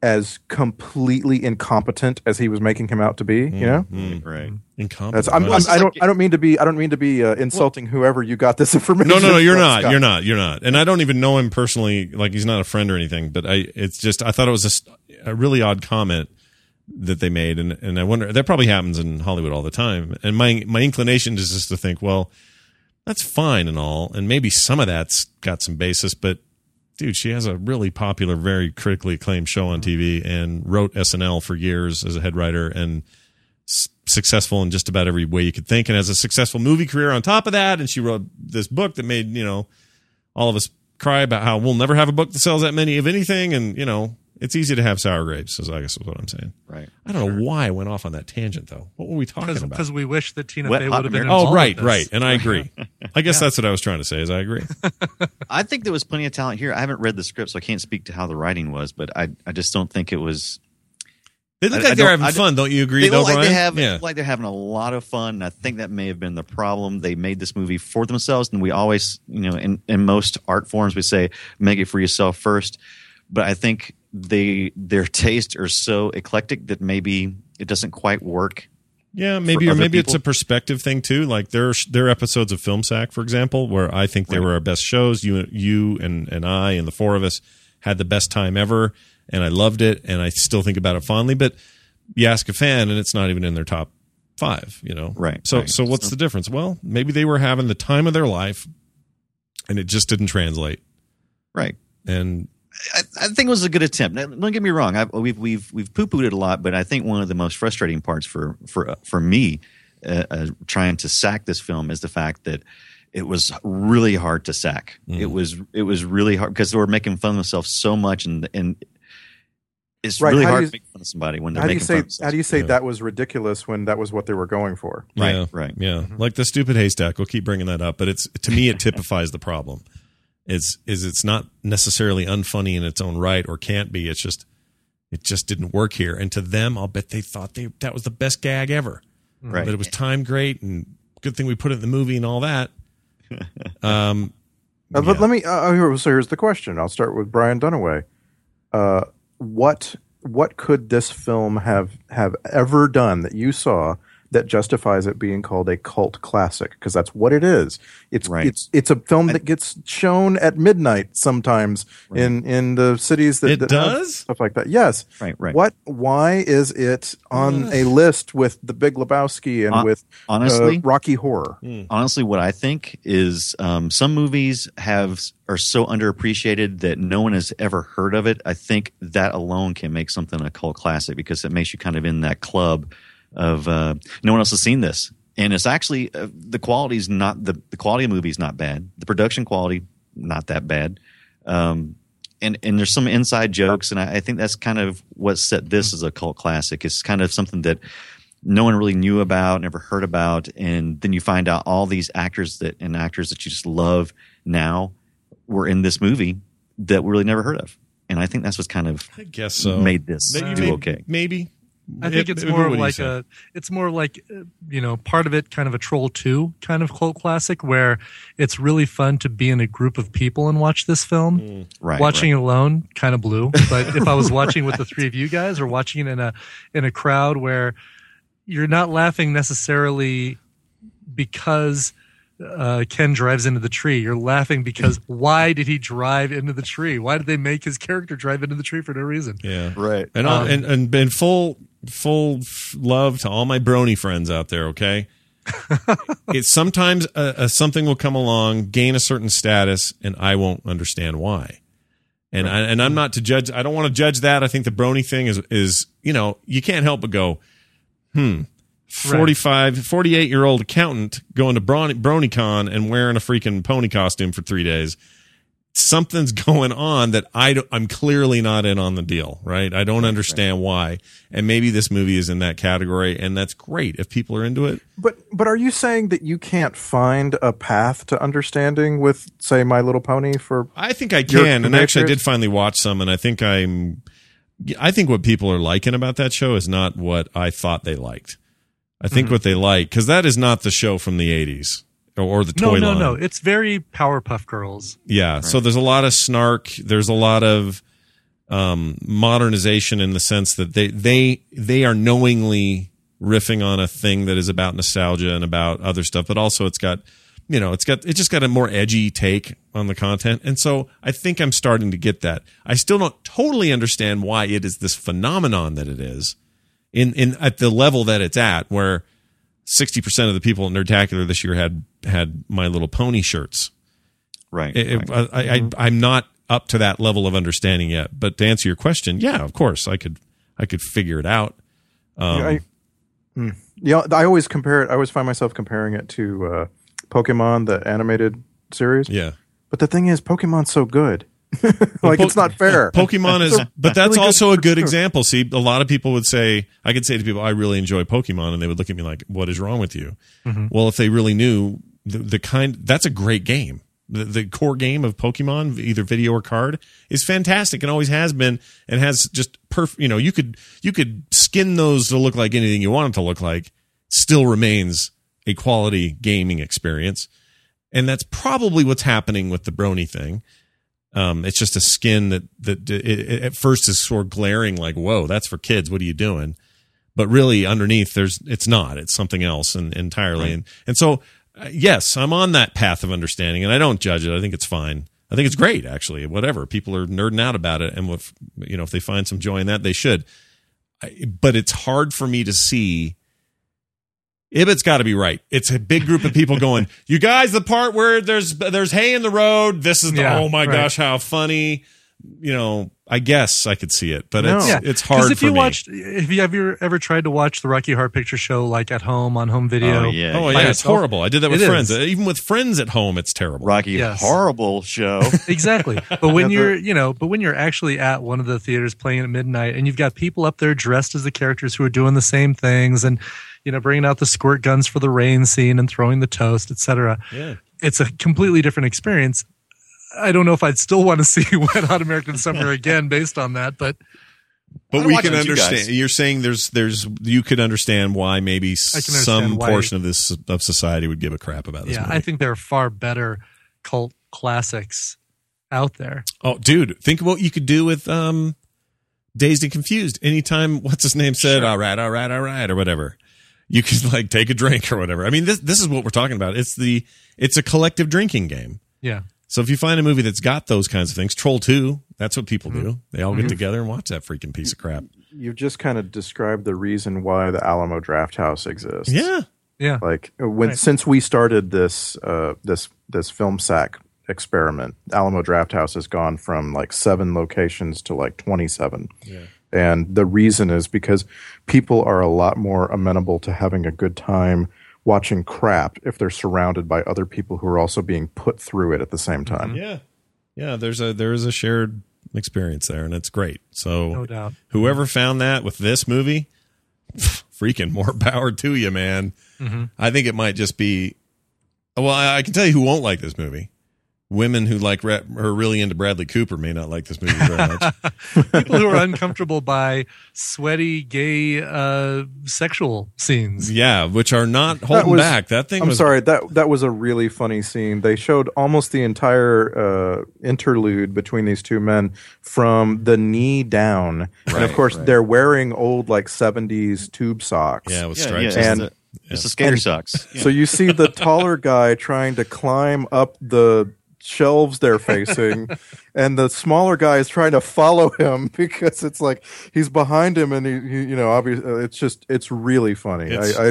Speaker 6: completely incompetent as he was making him out to be. You know,
Speaker 4: right?
Speaker 3: Incompetent.
Speaker 6: I don't mean to be insulting whoever you got this information.
Speaker 3: No, you're
Speaker 6: from,
Speaker 3: not. You're not. And I don't even know him personally. Like, he's not a friend or anything. But I thought it was a really odd comment that they made, and I wonder, that probably happens in Hollywood all the time. And my inclination is just to think, well, that's fine and all, and maybe some of that's got some basis, but dude, she has a really popular, very critically acclaimed show on TV and wrote SNL for years as a head writer and successful in just about every way you could think, and has a successful movie career on top of that. And she wrote this book that made, you know, all of us cry about how we'll never have a book that sells that many of anything. And, you know, it's easy to have sour grapes, I guess is what I'm saying.
Speaker 4: Right.
Speaker 3: I don't know why I went off on that tangent, though. What were we talking about?
Speaker 5: Because we wish that Tina
Speaker 4: Wet
Speaker 5: Fey
Speaker 4: Hot
Speaker 5: would have been
Speaker 4: American.
Speaker 5: involved.
Speaker 3: Oh, right. And I agree. I guess that's what I was trying to say, is I agree.
Speaker 4: I think there was plenty of talent here. I haven't read the script, so I can't speak to how the writing was, but I just don't think it was.
Speaker 3: They look like they're having fun, don't you agree,
Speaker 4: They
Speaker 3: though,
Speaker 4: look like
Speaker 3: Brian?
Speaker 4: like they're having a lot of fun. And I think that may have been the problem. They made this movie for themselves, and we always, you know, in most art forms, we say make it for yourself first. But I think their tastes are so eclectic that maybe it doesn't quite work.
Speaker 3: Yeah, maybe it's a perspective thing too. Like there are episodes of Film Sack, for example, where I think they were our best shows. You and I and the four of us had the best time ever, and I loved it, and I still think about it fondly. But you ask a fan, and it's not even in their top 5. You know,
Speaker 4: right?
Speaker 3: So what's the difference? Well, maybe they were having the time of their life, and it just didn't translate.
Speaker 4: Right.
Speaker 3: And
Speaker 4: I think it was a good attempt. Now, don't get me wrong. We've poo-pooed it a lot, but I think one of the most frustrating parts for me trying to sack this film is the fact that it was really hard to sack. It was really hard because they were making fun of themselves so much, and it's really hard to make fun of somebody when they're making fun of themselves.
Speaker 6: How do you say that was ridiculous when that was what they were going for?
Speaker 3: Right.
Speaker 4: Yeah.
Speaker 3: Like the stupid haystack. We'll keep bringing that up, but to me it typifies the problem. It's not necessarily unfunny in its own right, or can't be. It's just it just didn't work here. And to them, I'll bet they thought that was the best gag ever.
Speaker 4: Right.
Speaker 3: That it was timed great, and good thing we put it in the movie and all that.
Speaker 6: But let me. So here's the question. I'll start with Brian Dunaway. What could this film have ever done that you saw that justifies it being called a cult classic? Because that's what it is. It's a film that gets shown at midnight sometimes in the cities that
Speaker 3: does
Speaker 6: stuff like that. Yes.
Speaker 4: Right.
Speaker 6: Why is it on a list with The Big Lebowski and with
Speaker 4: honestly
Speaker 6: Rocky Horror?
Speaker 4: Honestly, what I think is some movies are so underappreciated that no one has ever heard of it. I think that alone can make something a cult classic because it makes you kind of in that club of no one else has seen this, and it's actually the quality's not the quality of the movie is not bad. The production quality not that bad, and there's some inside jokes, and I think that's kind of what set this as a cult classic. It's kind of something that no one really knew about, never heard about, and then you find out all these actors that you just love now were in this movie that we really never heard of, and I think that's what's kind of made this do okay.
Speaker 3: Maybe.
Speaker 5: I think it's more like you know, part of it kind of a Troll 2 kind of cult classic where it's really fun to be in a group of people and watch this film. Watching it alone kind of blew, but if I was watching with the three of you guys or watching it in a crowd where you're not laughing necessarily because Ken drives into the tree. You're laughing because why did he drive into the tree? Why did they make his character drive into the tree for no reason?
Speaker 3: Yeah,
Speaker 4: right.
Speaker 3: And full love to all my brony friends out there. Okay, it's sometimes something will come along, gain a certain status, and I won't understand why. And I'm not to judge. I don't want to judge that. I think the brony thing is you know, you can't help but go, 48-year-old accountant going to BronyCon and wearing a freaking pony costume for 3 days. Something's going on that I'm clearly not in on the deal, right? I don't understand why. And maybe this movie is in that category, and that's great if people are into it.
Speaker 6: But are you saying that you can't find a path to understanding with, say, My Little Pony? I
Speaker 3: think I can, and actually I did finally watch some, and I think I'm I think what people are liking about that show is not what I thought they liked. I think what they like, because that is not the show from the 80s or the toy line.
Speaker 5: No. It's very Powerpuff Girls.
Speaker 3: Yeah. Right. So there's a lot of snark. There's a lot of modernization in the sense that they are knowingly riffing on a thing that is about nostalgia and about other stuff, but also it just got a more edgy take on the content. And so I think I'm starting to get that. I still don't totally understand why it is this phenomenon that it is in at the level that it's at, where 60% of the people at Nerdtacular this year had My Little Pony shirts.
Speaker 4: Right.
Speaker 3: I'm not up to that level of understanding yet. But to answer your question, yeah, of course, I could figure it out.
Speaker 6: I always compare it. I always find myself comparing it to Pokemon, the animated series.
Speaker 3: Yeah.
Speaker 6: But the thing is, Pokemon's so good. It's not fair.
Speaker 3: Pokemon is, but that's really also a good example. See, a lot of people would say, I could say to people, I really enjoy Pokemon, and they would look at me like, what is wrong with you? Mm-hmm. Well, if they really knew that's a great game. The core game of Pokemon, either video or card, is fantastic and always has been, and has just perfect. You could skin those to look like anything you want them to look like. Still remains a quality gaming experience, and that's probably what's happening with the Brony thing. It's just a skin that at first is sort of glaring, like, whoa, that's for kids. What are you doing? But really, underneath, it's not. It's something else entirely. Right. And so, yes, I'm on that path of understanding, and I don't judge it. I think it's fine. I think it's great, actually. Whatever, people are nerding out about it, and if they find some joy in that, they should. But it's hard for me to see. Ibbott's got to be right. It's a big group of people going, you guys, the part where there's hay in the road. This is oh my gosh, how funny. I guess I could see it, but it's hard for me.
Speaker 5: Have you ever tried to watch the Rocky Horror Picture Show like at home on home video?
Speaker 3: Oh yeah, it's horrible. I did that with friends. Even with friends at home, it's terrible.
Speaker 4: Rocky, horrible show.
Speaker 5: Exactly. But when you're actually at one of the theaters playing at midnight, and you've got people up there dressed as the characters who are doing the same things, and bringing out the squirt guns for the rain scene and throwing the toast, etc.
Speaker 3: Yeah.
Speaker 5: It's a completely different experience. I don't know if I'd still want to see Wet Hot American Summer again based on that, but
Speaker 3: we can understand. You're saying you could understand why maybe some portion of society would give a crap about this movie.
Speaker 5: I think there are far better cult classics out there.
Speaker 3: Oh, dude, think of what you could do with Dazed and Confused. Anytime what's his name said, all right, or whatever. You could take a drink or whatever. I mean, this is what we're talking about. It's a collective drinking game.
Speaker 5: Yeah.
Speaker 3: So if you find a movie that's got those kinds of things, Troll 2, that's what people do. They all get together and watch that freaking piece of crap.
Speaker 6: You've just kind of described the reason why the Alamo Drafthouse exists.
Speaker 3: Yeah.
Speaker 5: Yeah.
Speaker 6: Since we started this film sack experiment, Alamo Drafthouse has gone from 7 locations to 27.
Speaker 3: Yeah.
Speaker 6: And the reason is because people are a lot more amenable to having a good time watching crap if they're surrounded by other people who are also being put through it at the same time.
Speaker 3: Yeah. Yeah, there is a shared experience there, and it's great. So
Speaker 5: no doubt.
Speaker 3: Whoever found that with this movie, freaking more power to you, man. Mm-hmm. I think it might just be, well, I can tell you who won't like this movie. Women who are really into Bradley Cooper may not like this movie very much.
Speaker 5: People who are uncomfortable by sweaty, gay, sexual scenes.
Speaker 3: Yeah, which are not holding back. That thing.
Speaker 6: Sorry. That was a really funny scene. They showed almost the entire interlude between these two men from the knee down, and of course they're wearing old 70s tube socks.
Speaker 3: Yeah, with stripes.
Speaker 4: It's the skater socks.
Speaker 6: So you see the taller guy trying to climb up the shelves they're facing, and the smaller guy is trying to follow him because it's he's behind him, and he obviously it's really funny. I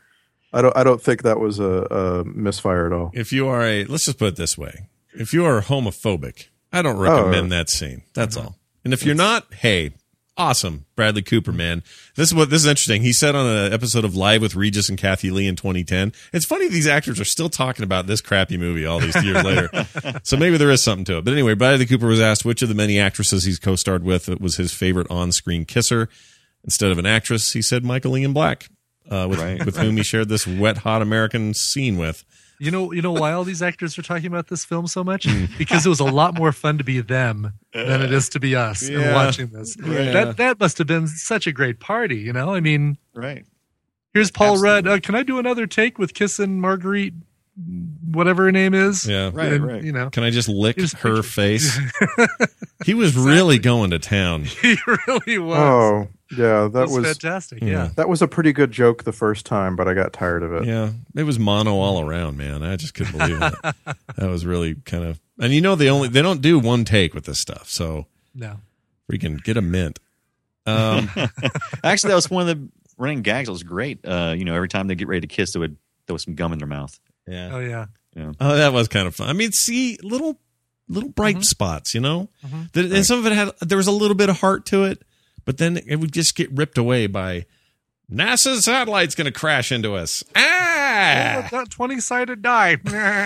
Speaker 6: don't think that was a misfire at all.
Speaker 3: If you are let's just put it this way, if you are homophobic, I don't recommend that scene. That's all. And if you're not, hey, awesome, Bradley Cooper, man. This is interesting. He said on an episode of Live with Regis and Kathy Lee in 2010, it's funny these actors are still talking about this crappy movie all these years later. So maybe there is something to it. But anyway, Bradley Cooper was asked which of the many actresses he's co-starred with was his favorite on-screen kisser. Instead of an actress, he said Michael Ian Black, with whom he shared this wet, hot American scene with.
Speaker 5: You know why all these actors are talking about this film so much? Because it was a lot more fun to be them than it is to be us and watching this.
Speaker 3: Yeah.
Speaker 5: That must have been such a great party, you know? I mean,
Speaker 4: Right.
Speaker 5: here's Paul
Speaker 4: Absolutely.
Speaker 5: Rudd. Can I do another take with kissing Marguerite, whatever her name is?
Speaker 3: Yeah.
Speaker 4: Right, right.
Speaker 5: You know,
Speaker 3: Can I just lick
Speaker 5: Here's
Speaker 3: her
Speaker 5: picture.
Speaker 3: face? He was really going to town.
Speaker 5: he really was.
Speaker 6: Oh, yeah, that
Speaker 5: That's
Speaker 6: was
Speaker 5: fantastic. Yeah.
Speaker 6: that was a pretty good joke the first time, but I got tired of it.
Speaker 3: Yeah, it was mono all around, man. I just couldn't believe it. That was really kind of, and they don't do one take with this stuff, so
Speaker 5: No.
Speaker 3: freaking get a mint.
Speaker 4: Actually, that was one of the running gags. That was great. Every time they get ready to kiss, there was some gum in their mouth.
Speaker 3: Yeah.
Speaker 5: Oh yeah.
Speaker 3: Oh, that was kind of fun. I mean, see, little bright spots, and some of it there was a little bit of heart to it, but then it would just get ripped away by NASA's satellite's going to crash into us. Ah!
Speaker 5: That 20-sided die.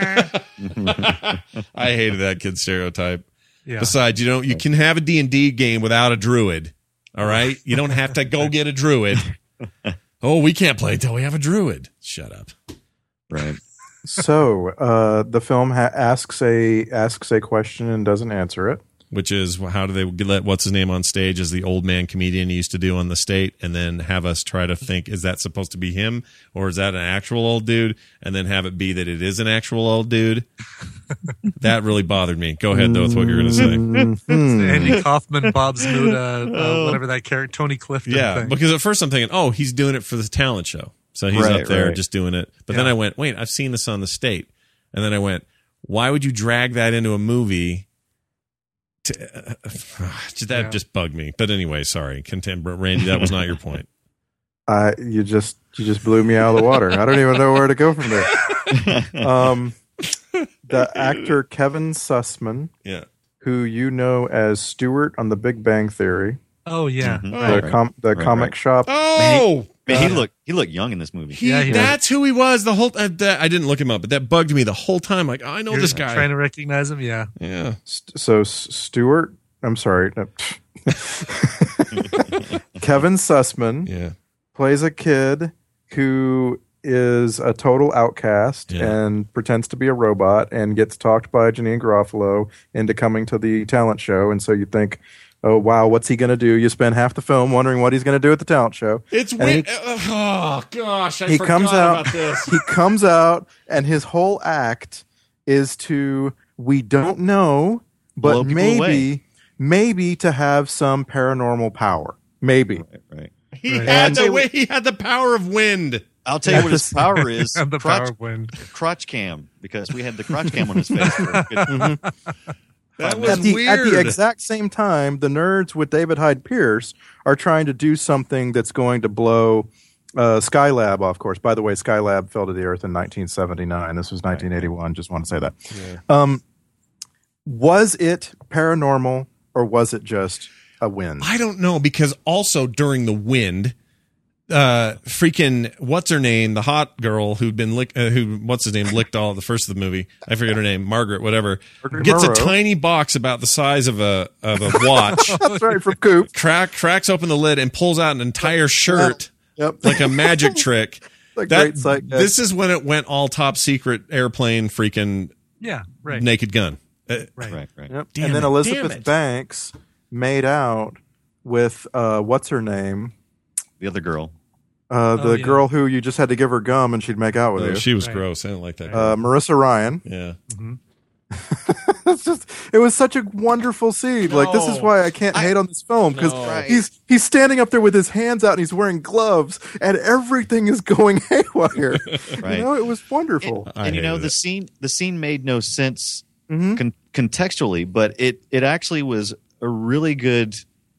Speaker 3: I hated that kid stereotype.
Speaker 5: Yeah.
Speaker 3: Besides, you can have a D&D game without a druid. All right? You don't have to go get a druid. Oh, we can't play until we have a druid. Shut up.
Speaker 4: Right.
Speaker 6: So the film asks a question and doesn't answer it.
Speaker 3: Which is, how do they let what's his name on stage as the old man comedian he used to do on The State, and then have us try to think, is that supposed to be him, or is that an actual old dude? And then have it be that it is an actual old dude. That really bothered me. Go ahead, though, with what you're going to say.
Speaker 5: Andy Kaufman, Bob Zmuda, whatever that character, Tony Clifton
Speaker 3: Yeah,
Speaker 5: thing.
Speaker 3: because at first I'm thinking, oh, he's doing it for the talent show. So he's
Speaker 4: Right,
Speaker 3: up there
Speaker 4: right.
Speaker 3: just doing it. But then I went, wait, I've seen this on The State. And then I went, why would you drag that into a movie? That just bugged me. But anyway, sorry. Randy, that was not your point.
Speaker 6: You just blew me out of the water. I don't even know where to go from there. The actor Kevin Sussman,
Speaker 3: Yeah.
Speaker 6: who you know as Stewart on The Big Bang Theory,
Speaker 5: Oh yeah.
Speaker 6: the comic shop.
Speaker 3: Oh!
Speaker 4: Man, he looked young in this movie.
Speaker 3: That's who he was the whole I didn't look him up, but that bugged me the whole time. Like, I know this guy.
Speaker 5: Trying to recognize him. Yeah.
Speaker 3: Yeah.
Speaker 6: So Stewart, I'm sorry, no. Kevin Sussman
Speaker 3: Yeah.
Speaker 6: plays a kid who is a total outcast and pretends to be a robot and gets talked by Janine Garofalo into coming to the talent show. And so you think, oh, wow, what's he going to do? You spend half the film wondering what he's going to do at the talent show.
Speaker 3: It's
Speaker 6: And
Speaker 3: weird. Oh, gosh. I
Speaker 6: he
Speaker 3: forgot
Speaker 6: comes out,
Speaker 3: about this.
Speaker 6: He comes out, and his whole act is we don't know,
Speaker 4: Blow
Speaker 6: but
Speaker 4: people
Speaker 6: maybe to have some paranormal power. Maybe.
Speaker 4: Right.
Speaker 3: He had the power of wind.
Speaker 4: I'll tell you what his power is.
Speaker 5: And the power of wind.
Speaker 4: Crotch cam, because we had the crotch cam on his face. For a good,
Speaker 3: That was
Speaker 6: At the
Speaker 3: weird.
Speaker 6: exact same time, the nerds with David Hyde Pierce are trying to do something that's going to blow Skylab off course. By the way, Skylab fell to the earth in 1979. This was 1981. Just want to say that.
Speaker 3: Yeah.
Speaker 6: Was it paranormal or was it just a wind?
Speaker 3: I don't know, because also during the wind, freaking what's her name, the hot girl who'd been licked all the first of the movie, I forget her name, Margaret whatever, gets
Speaker 6: Monroe.
Speaker 3: a tiny box about the size of a watch.
Speaker 6: That's right, from Coop.
Speaker 3: cracks open the lid and pulls out an entire shirt
Speaker 6: Yep.
Speaker 3: like a magic trick.
Speaker 6: Great sight gag.
Speaker 3: This is when it went all top secret airplane freaking
Speaker 5: Yeah. Right.
Speaker 3: Naked Gun.
Speaker 5: Right.
Speaker 6: Yep.
Speaker 3: Damn
Speaker 6: And then
Speaker 3: it,
Speaker 6: Elizabeth
Speaker 3: damn it.
Speaker 6: Banks made out with what's her name?
Speaker 4: the other girl.
Speaker 6: The
Speaker 5: yeah.
Speaker 6: girl who you just had to give her gum and she'd make out with you.
Speaker 3: She was
Speaker 5: Right.
Speaker 3: gross. I didn't like that. girl.
Speaker 6: Marissa Ryan.
Speaker 3: Yeah.
Speaker 6: It was such a wonderful scene. Like, this is why I can't hate on this film, because
Speaker 3: No.
Speaker 6: he's standing up there with his hands out and he's wearing gloves and everything is going haywire.
Speaker 4: Right.
Speaker 6: It was wonderful.
Speaker 4: And you know,
Speaker 3: hated
Speaker 4: the scene made no sense contextually, but it actually was a really good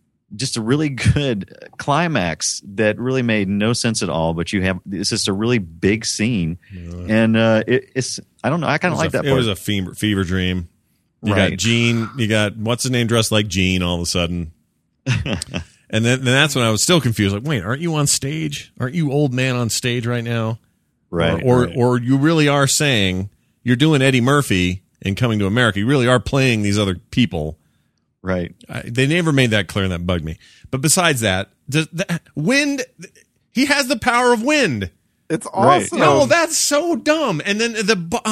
Speaker 4: climax that really made no sense at all. But it's just a really big scene, and it's I don't know, I kind of like that
Speaker 3: It
Speaker 4: part.
Speaker 3: was a fever dream. You
Speaker 4: Right.
Speaker 3: got Gene. You got what's his name dressed like Gene all of a sudden. And then that's when I was still confused. Like, wait, aren't you on stage? Aren't you old man on stage right now?
Speaker 4: right,
Speaker 3: Or
Speaker 4: right.
Speaker 3: or you really are saying you're doing Eddie Murphy and Coming to America. You really are playing these other people.
Speaker 4: right.
Speaker 3: They never made that clear, and that bugged me. But besides that, wind. He has the power of wind.
Speaker 6: It's awesome.
Speaker 3: No, that's so dumb. And then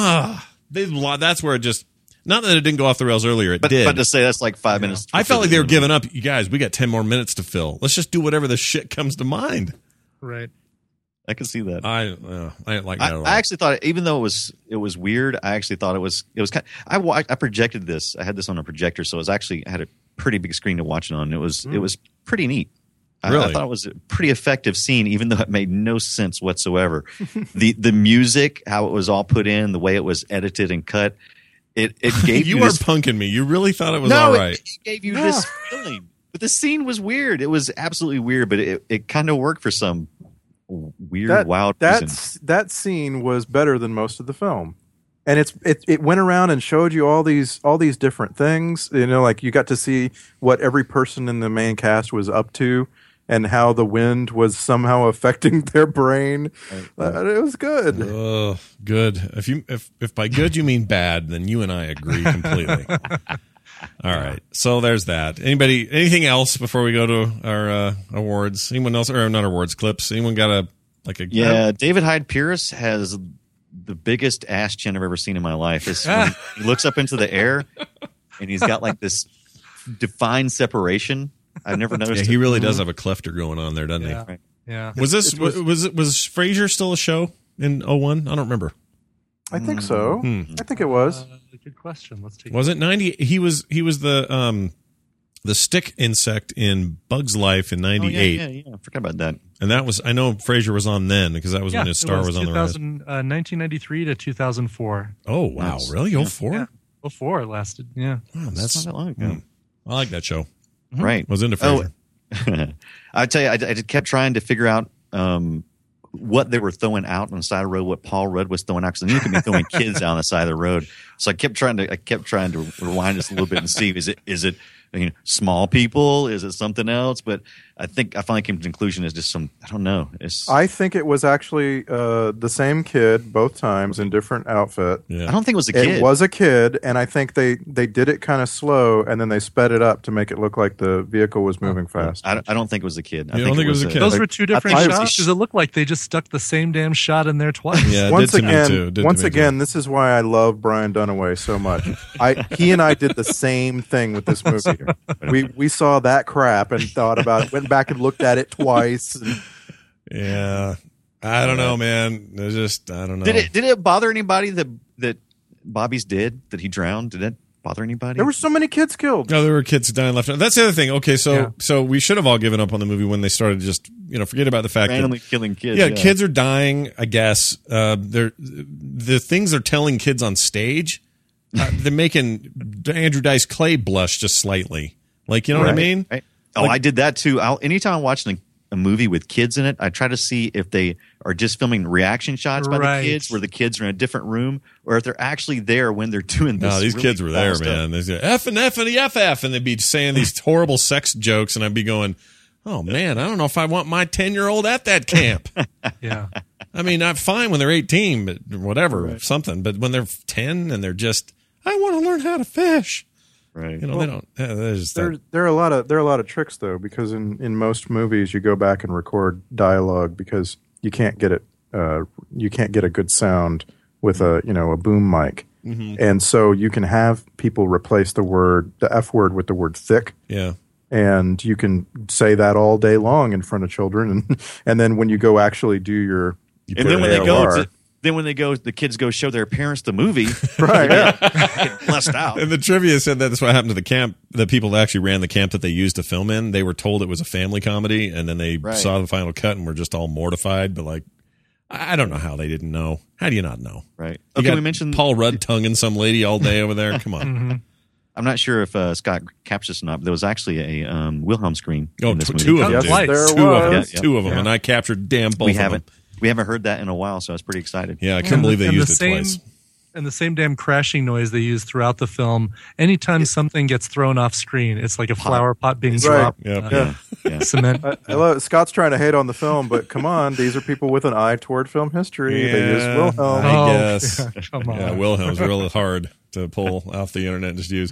Speaker 3: that's where it just, not that it didn't go off the rails earlier, it did.
Speaker 4: But to say that's like 5 minutes.
Speaker 3: I felt like they were giving up. You guys, we got 10 more minutes to fill. Let's just do whatever the shit comes to mind.
Speaker 5: Right.
Speaker 4: I can see that.
Speaker 3: I didn't like that at all.
Speaker 4: I actually thought, even though it was weird, I actually thought it was kind of, I projected this. I had this on a projector, so I had a pretty big screen to watch it on. It was pretty neat.
Speaker 3: Really?
Speaker 4: I thought it was a pretty effective scene, even though it made no sense whatsoever. the music, how it was all put in, the way it was edited and cut, it gave
Speaker 3: you are punking me. You really thought it was
Speaker 4: all
Speaker 3: right.
Speaker 4: It gave you this feeling. But the scene was weird. It was absolutely weird, but it kind of worked for some weird, wild reason.
Speaker 6: That scene was better than most of the film. And it went around and showed you all these different things. You know, like you got to see what every person in the main cast was up to, and how the wind was somehow affecting their brain. It was good.
Speaker 3: Oh, good. If by good you mean bad, then you and I agree completely. All right. So there's that. Anything else before we go to our awards? Anyone else, or not awards, clips? Anyone got a
Speaker 4: Yeah, David Hyde Pierce has the biggest ass chin I've ever seen in my life. When he looks up into the air and he's got like this defined separation. I've never noticed.
Speaker 3: Yeah, he really does have a clefter going on there, doesn't he?
Speaker 4: Right.
Speaker 5: Yeah.
Speaker 3: Was Frasier still a show in 01? I don't remember.
Speaker 6: I think so. I think it was.
Speaker 5: Good question. Let's take.
Speaker 3: Was it 90? He was the stick insect in Bug's Life in 98.
Speaker 4: Yeah. I forgot about that.
Speaker 3: And that was, I know Frasier was on then, because that was when his star was on the rise.
Speaker 5: 1993 to 2004.
Speaker 3: Oh, wow.
Speaker 4: Nice.
Speaker 3: Really? 04?
Speaker 5: Yeah. 04 it lasted. Yeah.
Speaker 3: Wow,
Speaker 4: That's not that long ago.
Speaker 3: I like that show.
Speaker 4: Right.
Speaker 3: Was into Frasier.
Speaker 4: I tell you, I kept trying to figure out what they were throwing out on the side of the road, what Paul Rudd was throwing out, because I knew he could be throwing kids down the side of the road. So I kept trying to rewind this a little bit and see, is it small people? Is it something else? But I think I finally came to the conclusion it's just I don't know.
Speaker 6: I think it was actually the same kid both times in different outfit.
Speaker 3: Yeah.
Speaker 4: I don't think it was a kid.
Speaker 6: It was a kid, and I think they did it kind of slow, and then they sped it up to make it look like the vehicle was moving fast.
Speaker 4: I don't think it was a kid.
Speaker 3: You don't think it was a kid?
Speaker 5: Those were two different
Speaker 4: I think
Speaker 5: shots because it looked like they just stuck the same damn shot in there twice.
Speaker 3: Yeah,
Speaker 6: Once
Speaker 3: did to me too.
Speaker 6: once again, this is why I love Brian Dunaway so much. He and I did the same thing with this movie. We saw that crap and thought about it, went back and looked at it twice. And,
Speaker 3: Yeah. I don't know, man. I don't know.
Speaker 4: Did it bother anybody that Bobby's did, that he drowned? Did it bother anybody?
Speaker 6: there were so many kids killed.
Speaker 3: No, there were kids dying left. That's the other thing. Okay, so we should have all given up on the movie when they started just forget about the fact
Speaker 4: randomly
Speaker 3: that
Speaker 4: killing kids.
Speaker 3: Yeah, kids are dying. I guess the things they're telling kids on stage, they're making Andrew Dice Clay blush just slightly. Like, you know what I mean?
Speaker 4: Right. Oh, I did that too. Anytime I'm watching a movie with kids in it, I try to see if they are just filming reaction shots by the kids, where the kids are in a different room, or if they're actually there when they're doing this.
Speaker 3: No, these
Speaker 4: really
Speaker 3: kids were there,
Speaker 4: stuff.
Speaker 3: man. They'd say, F and F and the FF, and they'd be saying these horrible sex jokes, and I'd be going, oh, man, I don't know if I want my 10-year-old at that camp.
Speaker 5: Yeah.
Speaker 3: I mean, I'm fine when they're 18, but whatever, something. But when they're 10 and they're just, I want to learn how to fish.
Speaker 4: Right.
Speaker 3: They don't.
Speaker 6: There are a lot of tricks though, because in most movies you go back and record dialogue because you can't get it. You can't get a good sound with a boom mic, and so you can have people replace the F word with the word thick.
Speaker 3: Yeah.
Speaker 6: And you can say that all day long in front of children, and then when you go actually do your
Speaker 4: Then when the kids go show their parents the movie,
Speaker 6: right?
Speaker 4: Get blessed out.
Speaker 3: And the trivia said that's what happened to the camp. The people that actually ran the camp that they used to film in, they were told it was a family comedy, and then they saw the final cut and were just all mortified. But like, I don't know how they didn't know. How do you not know?
Speaker 4: Right.
Speaker 3: You
Speaker 4: Okay,
Speaker 3: got
Speaker 4: we mentioned
Speaker 3: Paul Rudd tonguing some lady all day over there. Come on.
Speaker 4: I'm not sure if Scott captured this or not, but there was actually a Wilhelm screen.
Speaker 3: Oh,
Speaker 4: in this movie.
Speaker 3: two of them.
Speaker 6: Yes,
Speaker 3: dude.
Speaker 6: there
Speaker 3: Two of them.
Speaker 6: was.
Speaker 3: Two of them, and I captured both of them.
Speaker 4: We haven't heard that in a while, so I was pretty excited.
Speaker 3: Yeah, I couldn't believe they used it twice.
Speaker 5: And the same damn crashing noise they use throughout the film. Anytime something gets thrown off screen, it's like a flower pot being dropped.
Speaker 3: Yep.
Speaker 5: Cement.
Speaker 6: I love Scott's trying to hate on the film, but come on, these are people with an eye toward film history. They use Wilhelm.
Speaker 3: I guess.
Speaker 5: Come on.
Speaker 3: Yeah, Wilhelm's really hard to pull off the internet and just use.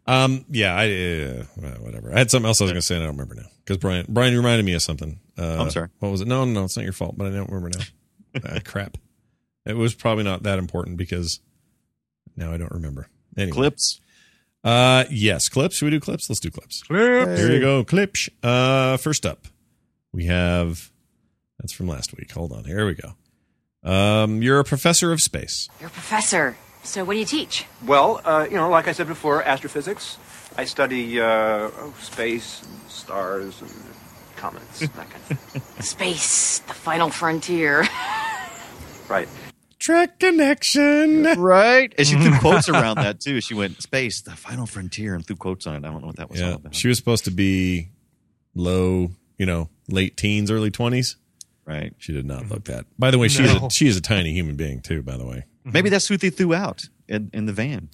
Speaker 3: Whatever. I had something else I was going to say, and I don't remember now. Because Brian reminded me of something.
Speaker 4: I'm sorry.
Speaker 3: What was it? No, it's not your fault, but I don't remember now. Crap. It was probably not that important because now I don't remember. Anyway.
Speaker 4: Clips.
Speaker 3: Yes, clips. Should we do clips? Let's do clips. Here you go, clips. First up, we have, that's from last week. Hold on. Here we go. You're a professor of space.
Speaker 7: You're a professor. So what do you teach?
Speaker 8: Well, like I said before, astrophysics. I study space, and stars, and comets, that kind of thing.
Speaker 7: Space, the final frontier.
Speaker 8: Right.
Speaker 3: Track connection.
Speaker 4: Right. And she threw quotes around that, too. She went, space, the final frontier, and threw quotes on it. I don't know what that was all about.
Speaker 3: She was supposed to be low, late teens, early 20s.
Speaker 4: Right.
Speaker 3: She did not look that. By the way, she is a tiny human being, too, by the way.
Speaker 4: Maybe that's who they threw out in the van.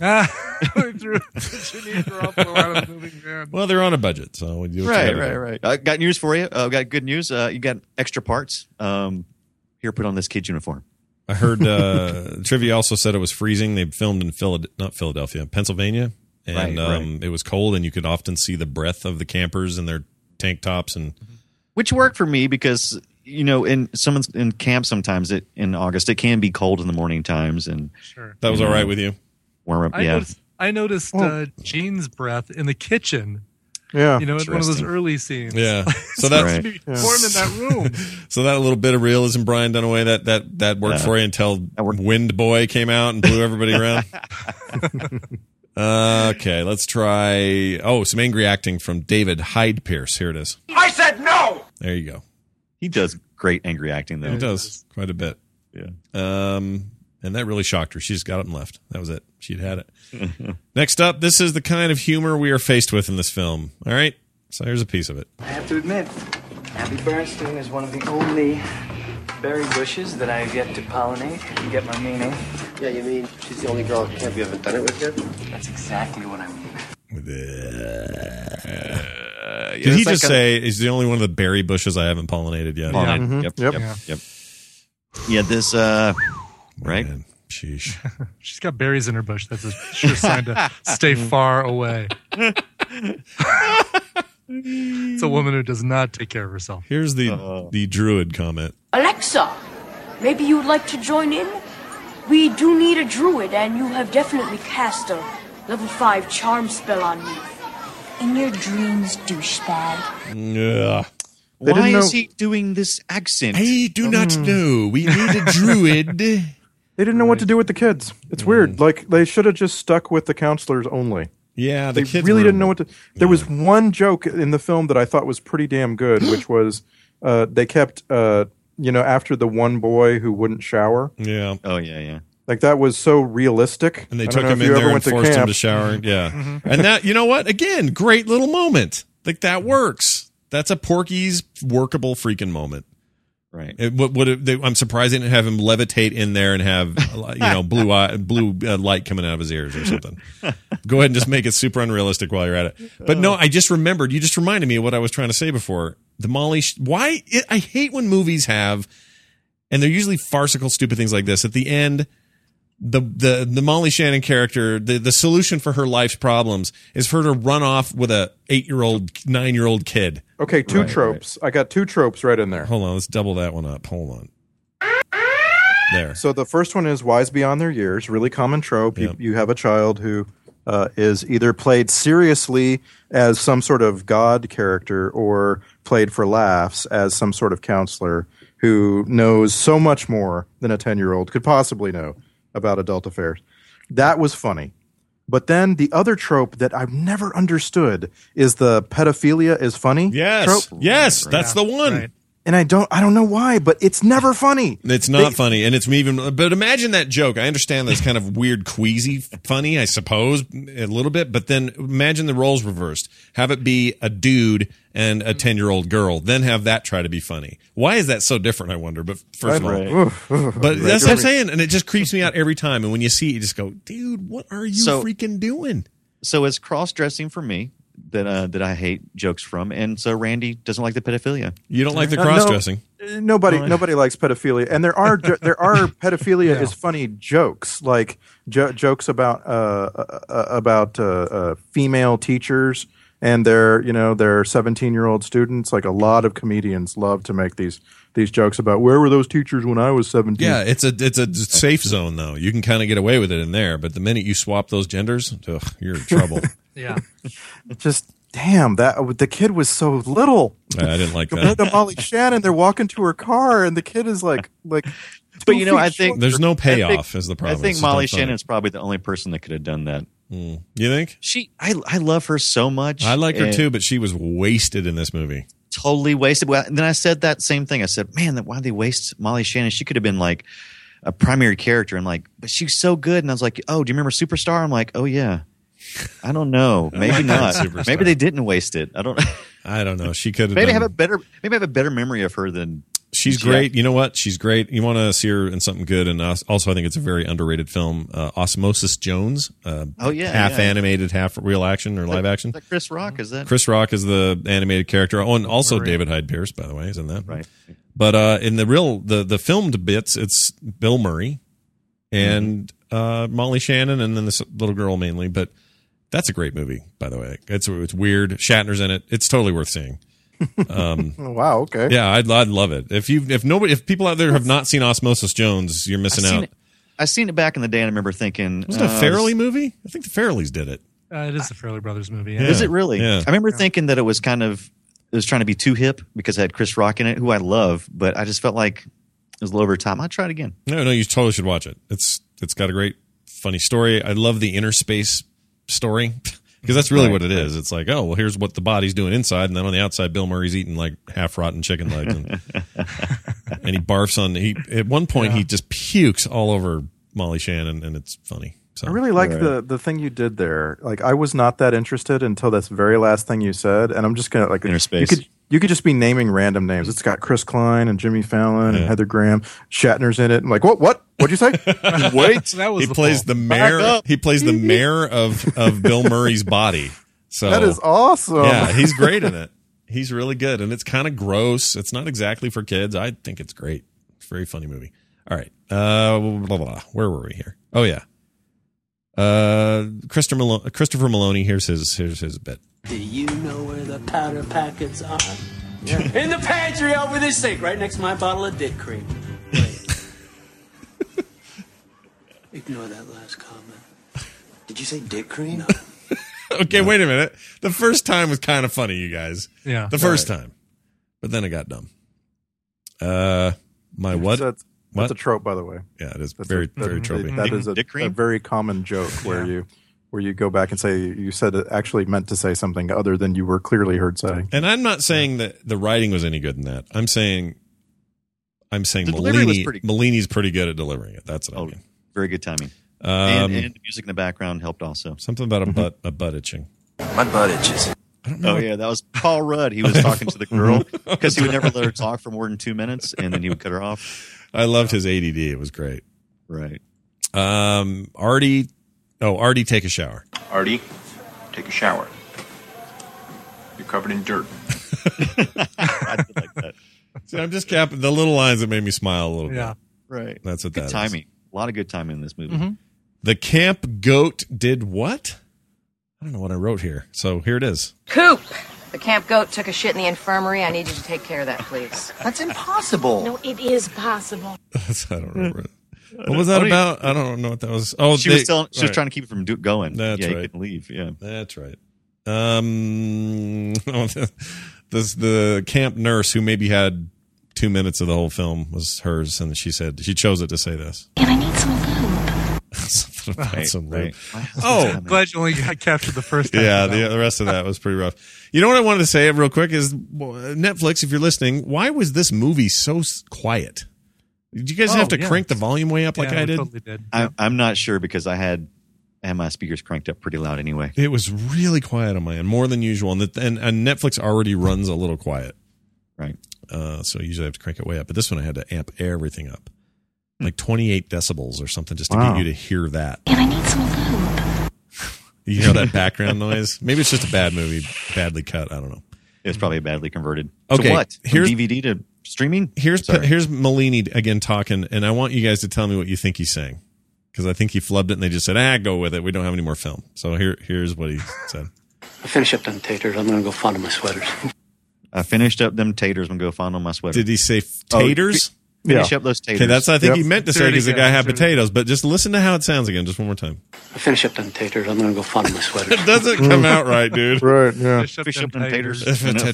Speaker 3: Well, they're on a budget, so we do
Speaker 4: Right. Got news for you. Got good news. You got extra parts. Here, put on this kid's uniform.
Speaker 3: I heard trivia also said it was freezing. They filmed in Pennsylvania, and it was cold, and you could often see the breath of the campers in their tank tops, and
Speaker 4: which worked for me because in camp sometimes in August it can be cold in the morning times, and
Speaker 5: sure.
Speaker 3: That was all right with you.
Speaker 4: Warm up,
Speaker 5: I noticed Jean's breath in the kitchen.
Speaker 6: Yeah,
Speaker 5: in one of those early scenes.
Speaker 3: Yeah, so that's
Speaker 5: warm in that room.
Speaker 3: So that little bit of realism, Brian Dunaway, that worked for you until Wind Boy came out and blew everybody around. Okay, let's try. Some angry acting from David Hyde Pierce. Here it is.
Speaker 8: I said no!
Speaker 3: There you go.
Speaker 4: He does great angry acting, though.
Speaker 3: He does quite a bit.
Speaker 4: Yeah.
Speaker 3: And that really shocked her. She just got up and left. That was it. She'd had it. Next up, this is the kind of humor we are faced with in this film. All right? So here's a piece of it.
Speaker 9: I have to admit, Abby Bernstein is one of the only berry bushes that I have yet to pollinate. You get my meaning?
Speaker 10: Yeah, you mean she's the only girl at camp you haven't done it with yet?
Speaker 9: That's exactly what I mean.
Speaker 3: Did he just say he's the only one of the berry bushes I haven't pollinated yet?
Speaker 4: Pollinated.
Speaker 6: Mm-hmm.
Speaker 4: Yep. Yeah, this, right?
Speaker 3: Man, sheesh.
Speaker 5: She's got berries in her bush. That's a sure sign to stay far away. It's a woman who does not take care of herself.
Speaker 3: Here's the druid comment.
Speaker 11: Alexa, maybe you would like to join in? We do need a druid, and you have definitely cast a level 5 charm spell on me.
Speaker 12: In your dreams, douchebag.
Speaker 3: Yeah.
Speaker 4: Why is he doing this accent?
Speaker 3: I do not know. We need a druid.
Speaker 6: They didn't know what to do with the kids. It's weird. Like, they should have just stuck with the counselors only.
Speaker 3: Yeah,
Speaker 6: they really didn't know what to. There was one joke in the film that I thought was pretty damn good, which was they kept, after the one boy who wouldn't shower.
Speaker 3: Yeah.
Speaker 4: Oh, yeah.
Speaker 6: Like, that was so realistic.
Speaker 3: And they took him in there and forced him to shower. Yeah. And that, you know what? Again, great little moment. Like, that works. That's a Porky's workable freaking moment.
Speaker 4: Right.
Speaker 3: I'm surprised they didn't have him levitate in there and have blue light coming out of his ears or something. Go ahead and just make it super unrealistic while you're at it. But no, I just remembered. You just reminded me of what I was trying to say before. The Molly. I hate when movies have, and they're usually farcical, stupid things like this. At the end, the Molly Shannon character, the solution for her life's problems is for her to run off with a 8-year-old, 9-year-old kid.
Speaker 6: Okay, two tropes. I got 2 tropes right in there.
Speaker 3: Hold on, let's double that one up. Hold on. There.
Speaker 6: So the first one is wise beyond their years. Really common trope.
Speaker 3: Yep.
Speaker 6: You have a child who is either played seriously as some sort of god character or played for laughs as some sort of counselor who knows so much more than a 10-year-old could possibly know about adult affairs. That was funny. But then the other trope that I've never understood is the pedophilia is funny
Speaker 3: trope. Yes, that's the one.
Speaker 5: Right.
Speaker 6: And I don't know why, but it's never funny.
Speaker 3: It's not funny, and it's even. But imagine that joke. I understand that's kind of weird, queasy, funny, I suppose, a little bit. But then imagine the roles reversed. Have it be a dude and a 10-year-old girl. Then have that try to be funny. Why is that so different? I wonder. But first of all, but that's what I'm saying, and it just creeps me out every time. And when you see it, you just go, "Dude, what are you freaking doing?"
Speaker 4: So it's cross-dressing for me. That I hate jokes from, and so Randy doesn't like the pedophilia.
Speaker 3: You don't like the cross-dressing.
Speaker 6: Nobody likes pedophilia, and there are pedophilia is funny jokes, like jokes about female teachers and they're 17-year-old students. Like a lot of comedians love to make these jokes about where were those teachers when I was 17.
Speaker 3: Yeah, it's a safe zone though. You can kind of get away with it in there, but the minute you swap those genders, you're in trouble.
Speaker 5: Yeah.
Speaker 6: Just damn, that the kid was so little.
Speaker 3: I didn't like
Speaker 6: Compared
Speaker 3: that.
Speaker 6: to Molly Shannon, they're walking to her car, and the kid is like. But
Speaker 4: I think
Speaker 3: there's no payoff is the problem.
Speaker 4: I think Molly Shannon's probably the only person that could have done that.
Speaker 3: You think?
Speaker 4: I love her so much.
Speaker 3: I like her too, but she was wasted in this movie.
Speaker 4: Totally wasted. Well, and then I said that same thing. I said, man, why'd they waste Molly Shannon? She could have been like a primary character. And like, but she's so good. And I was like, oh, do you remember Superstar? I'm like, oh yeah. I don't know. Maybe not. Maybe they didn't waste it. I don't know. She could have. Maybe I have a better memory of her than.
Speaker 3: She's great. You know what? She's great. You want to see her in something good, and also I think it's a very underrated film. Osmosis Jones. Half animated, half real action or live action.
Speaker 4: Is that Chris Rock? Is that
Speaker 3: Chris Rock is the animated character? Oh, and also David Hyde Pierce, by the way, is in that.
Speaker 4: Right.
Speaker 3: But in the filmed bits, it's Bill Murray and Molly Shannon, and then this little girl mainly. But that's a great movie, by the way. It's weird. Shatner's in it. It's totally worth seeing.
Speaker 6: Wow. Okay.
Speaker 3: Yeah, I'd love it. If people out there have not seen Osmosis Jones, you're missing out.
Speaker 4: I seen it back in the day, and I remember thinking,
Speaker 3: was it a Farrelly movie? I think the Farrellys did it.
Speaker 5: It is the Farrelly Brothers movie. Yeah.
Speaker 4: Is it really?
Speaker 3: Yeah.
Speaker 4: I remember thinking that it was trying to be too hip because it had Chris Rock in it, who I love, but I just felt like it was a little over time. I'd try it again.
Speaker 3: No, you totally should watch it. It's got a great, funny story. I love the inner space story. Because that's really what it is. It's like, oh, well, here's what the body's doing inside, and then on the outside, Bill Murray's eating like half-rotten chicken legs, and he barfs on. At one point, he just pukes all over Molly Shannon, and it's funny. So,
Speaker 6: I really like the thing you did there. Like, I was not that interested until this very last thing you said, and I'm just gonna like
Speaker 4: inner space.
Speaker 6: You could just be naming random names. It's got Chris Klein and Jimmy Fallon and Heather Graham. Shatner's in it. I'm like, what? What'd you say?
Speaker 3: Wait,
Speaker 5: that was
Speaker 3: he plays the mayor. He plays the mayor of Bill Murray's body. So
Speaker 6: that is awesome.
Speaker 3: Yeah, he's great in it. He's really good, and it's kind of gross. It's not exactly for kids. I think it's great. It's a very funny movie. All right, where were we here? Oh yeah, Christopher Maloney. Here's his bit.
Speaker 13: Do you know where the powder packets are? In the pantry over this sink, right next to my bottle of dick cream. Ignore that last comment.
Speaker 10: Did you say dick cream?
Speaker 13: No.
Speaker 3: Okay, wait a minute. The first time was kind of funny, you guys.
Speaker 5: Yeah.
Speaker 3: The first time. But then it got dumb.
Speaker 6: That's a trope, by the way.
Speaker 3: Yeah, it is very tropey.
Speaker 6: That is a very common joke where you go back and say you said it actually meant to say something other than you were clearly heard saying.
Speaker 3: And I'm not saying that the writing was any good in that. I'm saying Malini's pretty good at delivering it. That's what I mean.
Speaker 4: Very good timing. And the music in the background helped also.
Speaker 3: Something about a butt itching.
Speaker 10: My butt itches.
Speaker 4: Oh yeah, that was Paul Rudd. He was talking to the girl because he would never let her talk for more than 2 minutes, and then he would cut her off.
Speaker 3: I loved his ADD. It was great.
Speaker 4: Right.
Speaker 3: Artie, take a shower.
Speaker 1: Artie, take a shower. You're covered in dirt.
Speaker 4: I did like that.
Speaker 3: See, I'm just capping the little lines that made me smile a little bit.
Speaker 5: Yeah.
Speaker 4: Right.
Speaker 3: That's what
Speaker 4: good
Speaker 3: that
Speaker 4: timing.
Speaker 3: is.
Speaker 4: A lot of good timing in this movie.
Speaker 5: Mm-hmm.
Speaker 3: The camp goat did what? I don't know what I wrote here. So here it is.
Speaker 7: Coop! The camp goat took a shit in the infirmary. I need you to take care of that, please.
Speaker 10: That's impossible.
Speaker 12: No, it is possible.
Speaker 3: I don't remember it. What was that about? I don't know what that was. Oh,
Speaker 4: she was trying to keep it from going.
Speaker 3: That's right.
Speaker 4: He couldn't leave. Yeah,
Speaker 3: that's right. The camp nurse who maybe had 2 minutes of the whole film was hers, and she chose it to say this.
Speaker 12: And I need some lube.
Speaker 3: Something about some lube.
Speaker 5: Oh, glad you only got captured the first time.
Speaker 3: Yeah, the rest of that was pretty rough. You know what I wanted to say real quick is Netflix, if you're listening, why was this movie so quiet? Did you guys have to crank the volume way up like I did?
Speaker 5: Totally did.
Speaker 3: I'm
Speaker 4: not sure because I had my speakers cranked up pretty loud anyway.
Speaker 3: It was really quiet on my end, more than usual, and Netflix already runs a little quiet,
Speaker 4: right?
Speaker 3: So usually I have to crank it way up, but this one I had to amp everything up, like 28 decibels or something, just to get you to hear that.
Speaker 12: And I need some lube.
Speaker 3: You know that background noise? Maybe it's just a bad movie, badly cut. I don't know.
Speaker 4: It's probably badly converted.
Speaker 3: Okay,
Speaker 4: so what? From DVD to streaming?
Speaker 3: Here's Malini again talking, and I want you guys to tell me what you think he's saying, because I think he flubbed it, and they just said, go with it. We don't have any more film. So here's what he said.
Speaker 9: I finish up them taters. I'm gonna go fondle my sweaters.
Speaker 4: I finished up them taters and go fondle my sweater.
Speaker 3: Did he say taters?
Speaker 4: Finish up those taters.
Speaker 3: Okay, that's I think he meant to say because the guy had potatoes, but just listen to how it sounds again, just one more time.
Speaker 9: I finish up them taters. I'm gonna go fondle my sweaters.
Speaker 3: It doesn't come out right, dude.
Speaker 6: Right, yeah.
Speaker 4: Fish up them taters.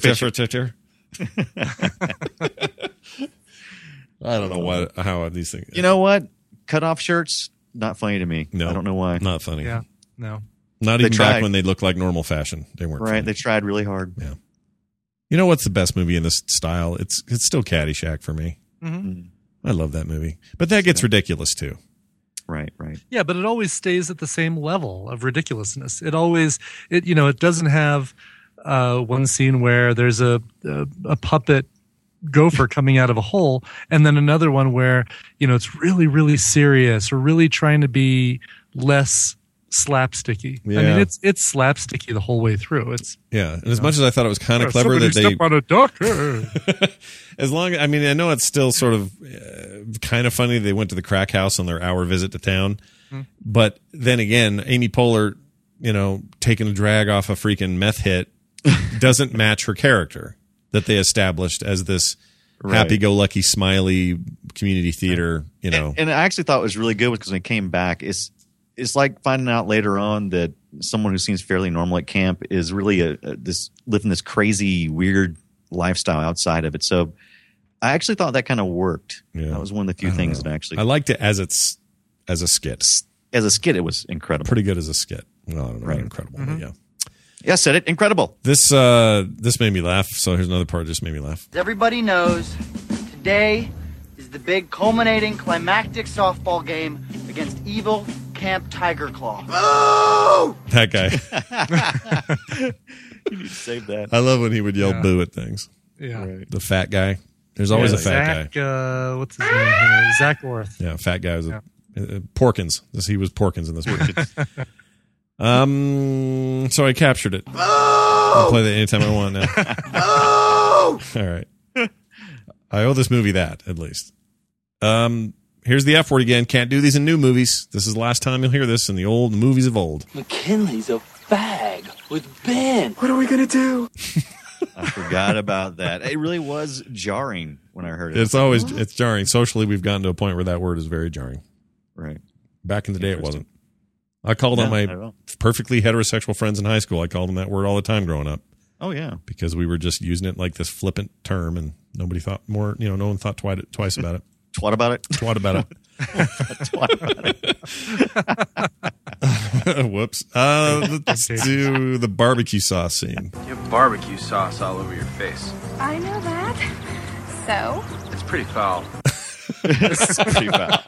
Speaker 3: I don't know how these things.
Speaker 4: You know what? Cut off shirts, not funny to me.
Speaker 3: No,
Speaker 4: I don't know why.
Speaker 3: Not funny.
Speaker 5: Yeah, no.
Speaker 3: Not even back when they looked like normal fashion. They weren't.
Speaker 4: Right,
Speaker 3: funny.
Speaker 4: they tried really hard.
Speaker 3: Yeah. You know what's the best movie in this style? It's still Caddyshack for me.
Speaker 5: Mm-hmm.
Speaker 3: I love that movie, but that gets ridiculous too.
Speaker 4: Right.
Speaker 5: Yeah, but it always stays at the same level of ridiculousness. It doesn't have one scene where there's a puppet gopher coming out of a hole, and then another one where it's really, really serious or really trying to be less slapsticky.
Speaker 3: Yeah.
Speaker 5: I mean, it's slapsticky the whole way through.
Speaker 3: And as much as I thought it was kind of clever that they
Speaker 5: step on a duck.
Speaker 3: I know it's still sort of kind of funny they went to the crack house on their hour visit to town, but then again, Amy Poehler, taking a drag off a freaking meth hit doesn't match her character that they established as this happy-go-lucky, smiley community theater.
Speaker 4: And I actually thought it was really good because when it came back, it's like finding out later on that someone who seems fairly normal at camp is really living this crazy, weird lifestyle outside of it. So I actually thought that kind of worked.
Speaker 3: Yeah.
Speaker 4: That was one of the few things that actually
Speaker 3: I liked it as a skit.
Speaker 4: As a skit, it was incredible.
Speaker 3: Pretty good as a skit. Well, I don't know,
Speaker 4: Right.
Speaker 3: incredible,
Speaker 5: Mm-hmm.
Speaker 3: but yeah.
Speaker 4: Yeah, I said it. Incredible.
Speaker 3: This made me laugh. So here's another part that just made me laugh.
Speaker 14: As everybody knows, today is the big culminating climactic softball game against evil Camp Tiger Claw.
Speaker 10: Oh!
Speaker 3: That guy.
Speaker 4: You need to save that.
Speaker 3: I love when he would yell boo at things.
Speaker 5: Yeah.
Speaker 4: Right.
Speaker 3: The fat guy. There's always a fat guy.
Speaker 5: What's his name here? Zach Orth.
Speaker 3: Yeah, fat guy was Porkins. He was Porkins in this movie. So I captured it. I'll play that anytime I want now. All right. I owe this movie that, at least. Here's the F word again. Can't do these in new movies. This is the last time you'll hear this in the old movies of old.
Speaker 13: McKinley's a fag with Ben.
Speaker 10: What are we gonna do?
Speaker 4: I forgot about that. It really was jarring when I heard it.
Speaker 3: It's jarring. Socially, we've gotten to a point where that word is very jarring.
Speaker 4: Right.
Speaker 3: Back in the day, it wasn't. I called on my perfectly heterosexual friends in high school. I called them that word all the time growing up.
Speaker 4: Oh, yeah.
Speaker 3: Because we were just using it like this flippant term, and nobody thought more. No one thought twice about it.
Speaker 4: Twat about it.
Speaker 3: Twat about it.
Speaker 4: Twat about it.
Speaker 3: Whoops. Let's do the barbecue sauce scene.
Speaker 8: You have barbecue sauce all over your face.
Speaker 15: I know that. So?
Speaker 8: It's pretty foul.
Speaker 4: It's pretty foul.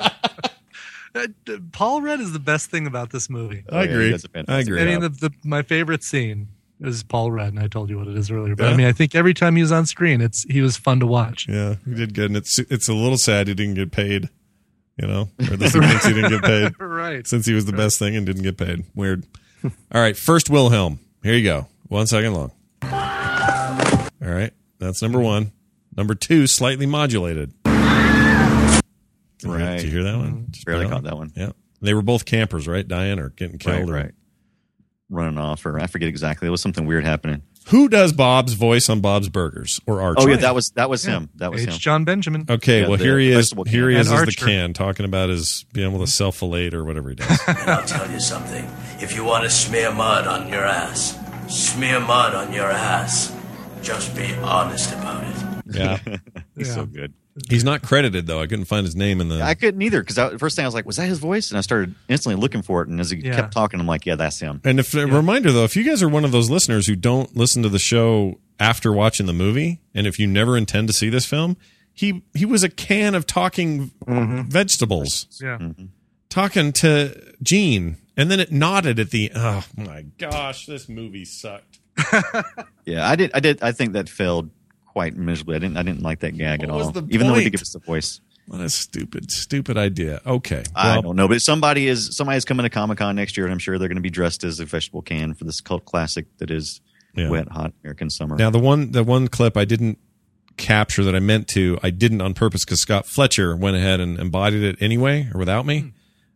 Speaker 5: Paul Rudd is the best thing about this movie.
Speaker 3: I agree. I agree.
Speaker 5: I mean, my favorite scene is Paul Rudd, and I told you what it is earlier. But I mean, I think every time he was on screen, he was fun to watch.
Speaker 3: Yeah, he did good, and it's a little sad he didn't get paid. Or at least he thinks he didn't get paid.
Speaker 5: Right.
Speaker 3: Since he was the best thing and didn't get paid. Weird. All right, first Wilhelm. Here you go. 1 second long. All right, that's number one. Number two, slightly modulated.
Speaker 4: Right.
Speaker 3: Did you hear that one? Just
Speaker 4: barely caught that one.
Speaker 3: Yeah. They were both campers, right? Dying or getting killed.
Speaker 4: Right. Running off, or I forget exactly. There was something weird happening.
Speaker 3: Who does Bob's voice on Bob's Burgers or Archer?
Speaker 4: Oh yeah, that was him. That was him.
Speaker 5: John Benjamin.
Speaker 3: Okay, well here he is. Here he is as the
Speaker 5: Archer.
Speaker 3: can talking about his being able to self-fillet or whatever he does.
Speaker 10: I'll tell you something. If you want to smear mud on your ass, smear mud on your ass. Just be honest about it.
Speaker 3: Yeah,
Speaker 4: He's so good.
Speaker 3: He's not credited though. I couldn't find his name in the.
Speaker 4: I couldn't either because the first thing I was like, was that his voice? And I started instantly looking for it. And as he kept talking, I'm like, yeah, that's him.
Speaker 3: And a reminder though, if you guys are one of those listeners who don't listen to the show after watching the movie, and if you never intend to see this film, he was a can of talking vegetables.
Speaker 5: Yeah.
Speaker 3: Talking to Gene, and then it nodded at the. Oh my gosh, this movie sucked.
Speaker 4: Yeah, I did. I think that failed quite miserably. I didn't like that gag at all. Even though we did give us the voice.
Speaker 3: What a stupid idea. Okay,
Speaker 4: I don't know, but somebody's coming to Comic-Con next year, and I'm sure they're going to be dressed as a vegetable can for this cult classic that is Wet Hot American Summer.
Speaker 3: Now the one clip I didn't capture that I meant to, I didn't on purpose because Scott Fletcher went ahead and embodied it anyway or without me.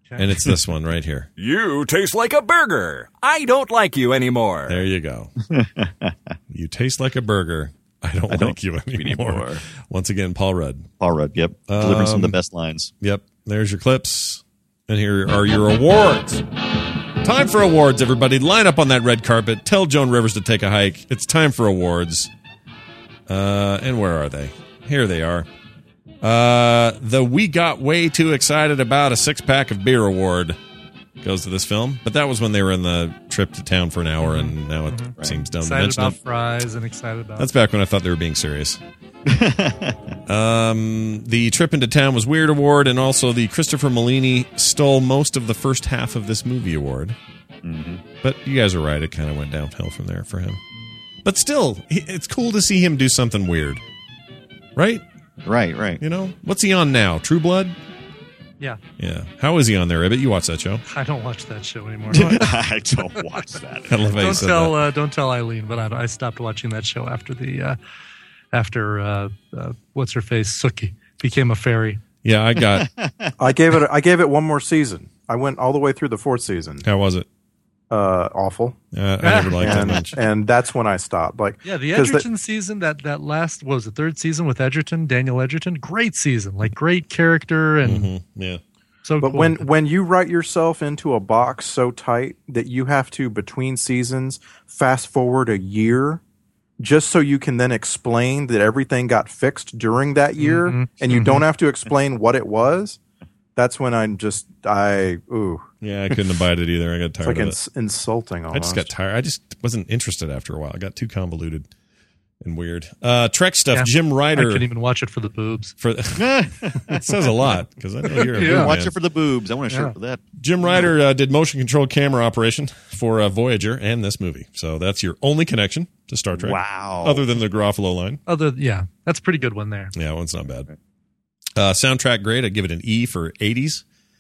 Speaker 3: And it's this one right here.
Speaker 2: You taste like a burger. I don't like you anymore.
Speaker 3: There you go. You taste like a burger. I don't like you anymore. Once again, Paul Rudd.
Speaker 4: Paul Rudd, yep. Delivering some of the best lines.
Speaker 3: Yep. There's your clips. And here are your awards. Time for awards, everybody. Line up on that red carpet. Tell Joan Rivers to take a hike. It's time for awards. And where are they? Here they are. The We Got Way Too Excited About a Six-Pack of Beer award goes to this film. But that was when they were in the trip to town for an hour, and now it seems dumb to
Speaker 5: Excited
Speaker 3: mention
Speaker 5: about
Speaker 3: it.
Speaker 5: fries and excited about...
Speaker 3: That's back when I thought they were being serious. The Trip into Town was Weird award, and also the Christopher Molini stole most of the first half of this movie award.
Speaker 4: Mm-hmm.
Speaker 3: But you guys are right. It kind of went downhill from there for him. But still, it's cool to see him do something weird. Right?
Speaker 4: Right.
Speaker 3: You know? What's he on now? True Blood?
Speaker 5: Yeah.
Speaker 3: Yeah. How is he on there, Ribbit? You watch that show?
Speaker 5: I don't watch that show anymore.
Speaker 4: I don't watch that.
Speaker 3: I love how you said that.
Speaker 5: Don't tell Eileen, but I stopped watching that show after the what's her face Sookie became a fairy.
Speaker 3: Yeah, I
Speaker 6: gave it one more season. I went all the way through the 4th season.
Speaker 3: How was it?
Speaker 6: Awful.
Speaker 3: I never liked that much.
Speaker 6: And that's when I stopped. Like,
Speaker 5: yeah, the Edgerton season, that last, what was the 3rd season with Daniel Edgerton? Great season, like great character and
Speaker 3: yeah.
Speaker 5: So
Speaker 6: but
Speaker 5: cool.
Speaker 6: when you write yourself into a box so tight that you have to, between seasons, fast forward a year just so you can then explain that everything got fixed during that year and you don't have to explain what it was, that's when ooh.
Speaker 3: Yeah, I couldn't abide it either. I got tired of it.
Speaker 6: It's like insulting almost.
Speaker 3: I just got tired. I just wasn't interested after a while. I got too convoluted and weird. Trek stuff.
Speaker 5: Yeah,
Speaker 3: Jim Ryder.
Speaker 5: I couldn't even watch it for the boobs.
Speaker 3: It says a lot because I know you're a boob
Speaker 4: watch
Speaker 3: man.
Speaker 4: it for the boobs. I want a shirt for that.
Speaker 3: Jim Ryder did motion control camera operation for Voyager and this movie. So that's your only connection to Star Trek.
Speaker 4: Wow.
Speaker 3: Other than the Garofalo line.
Speaker 5: That's a pretty good one there.
Speaker 3: Yeah, one's not bad. Soundtrack great. I'd give it an E for 80s.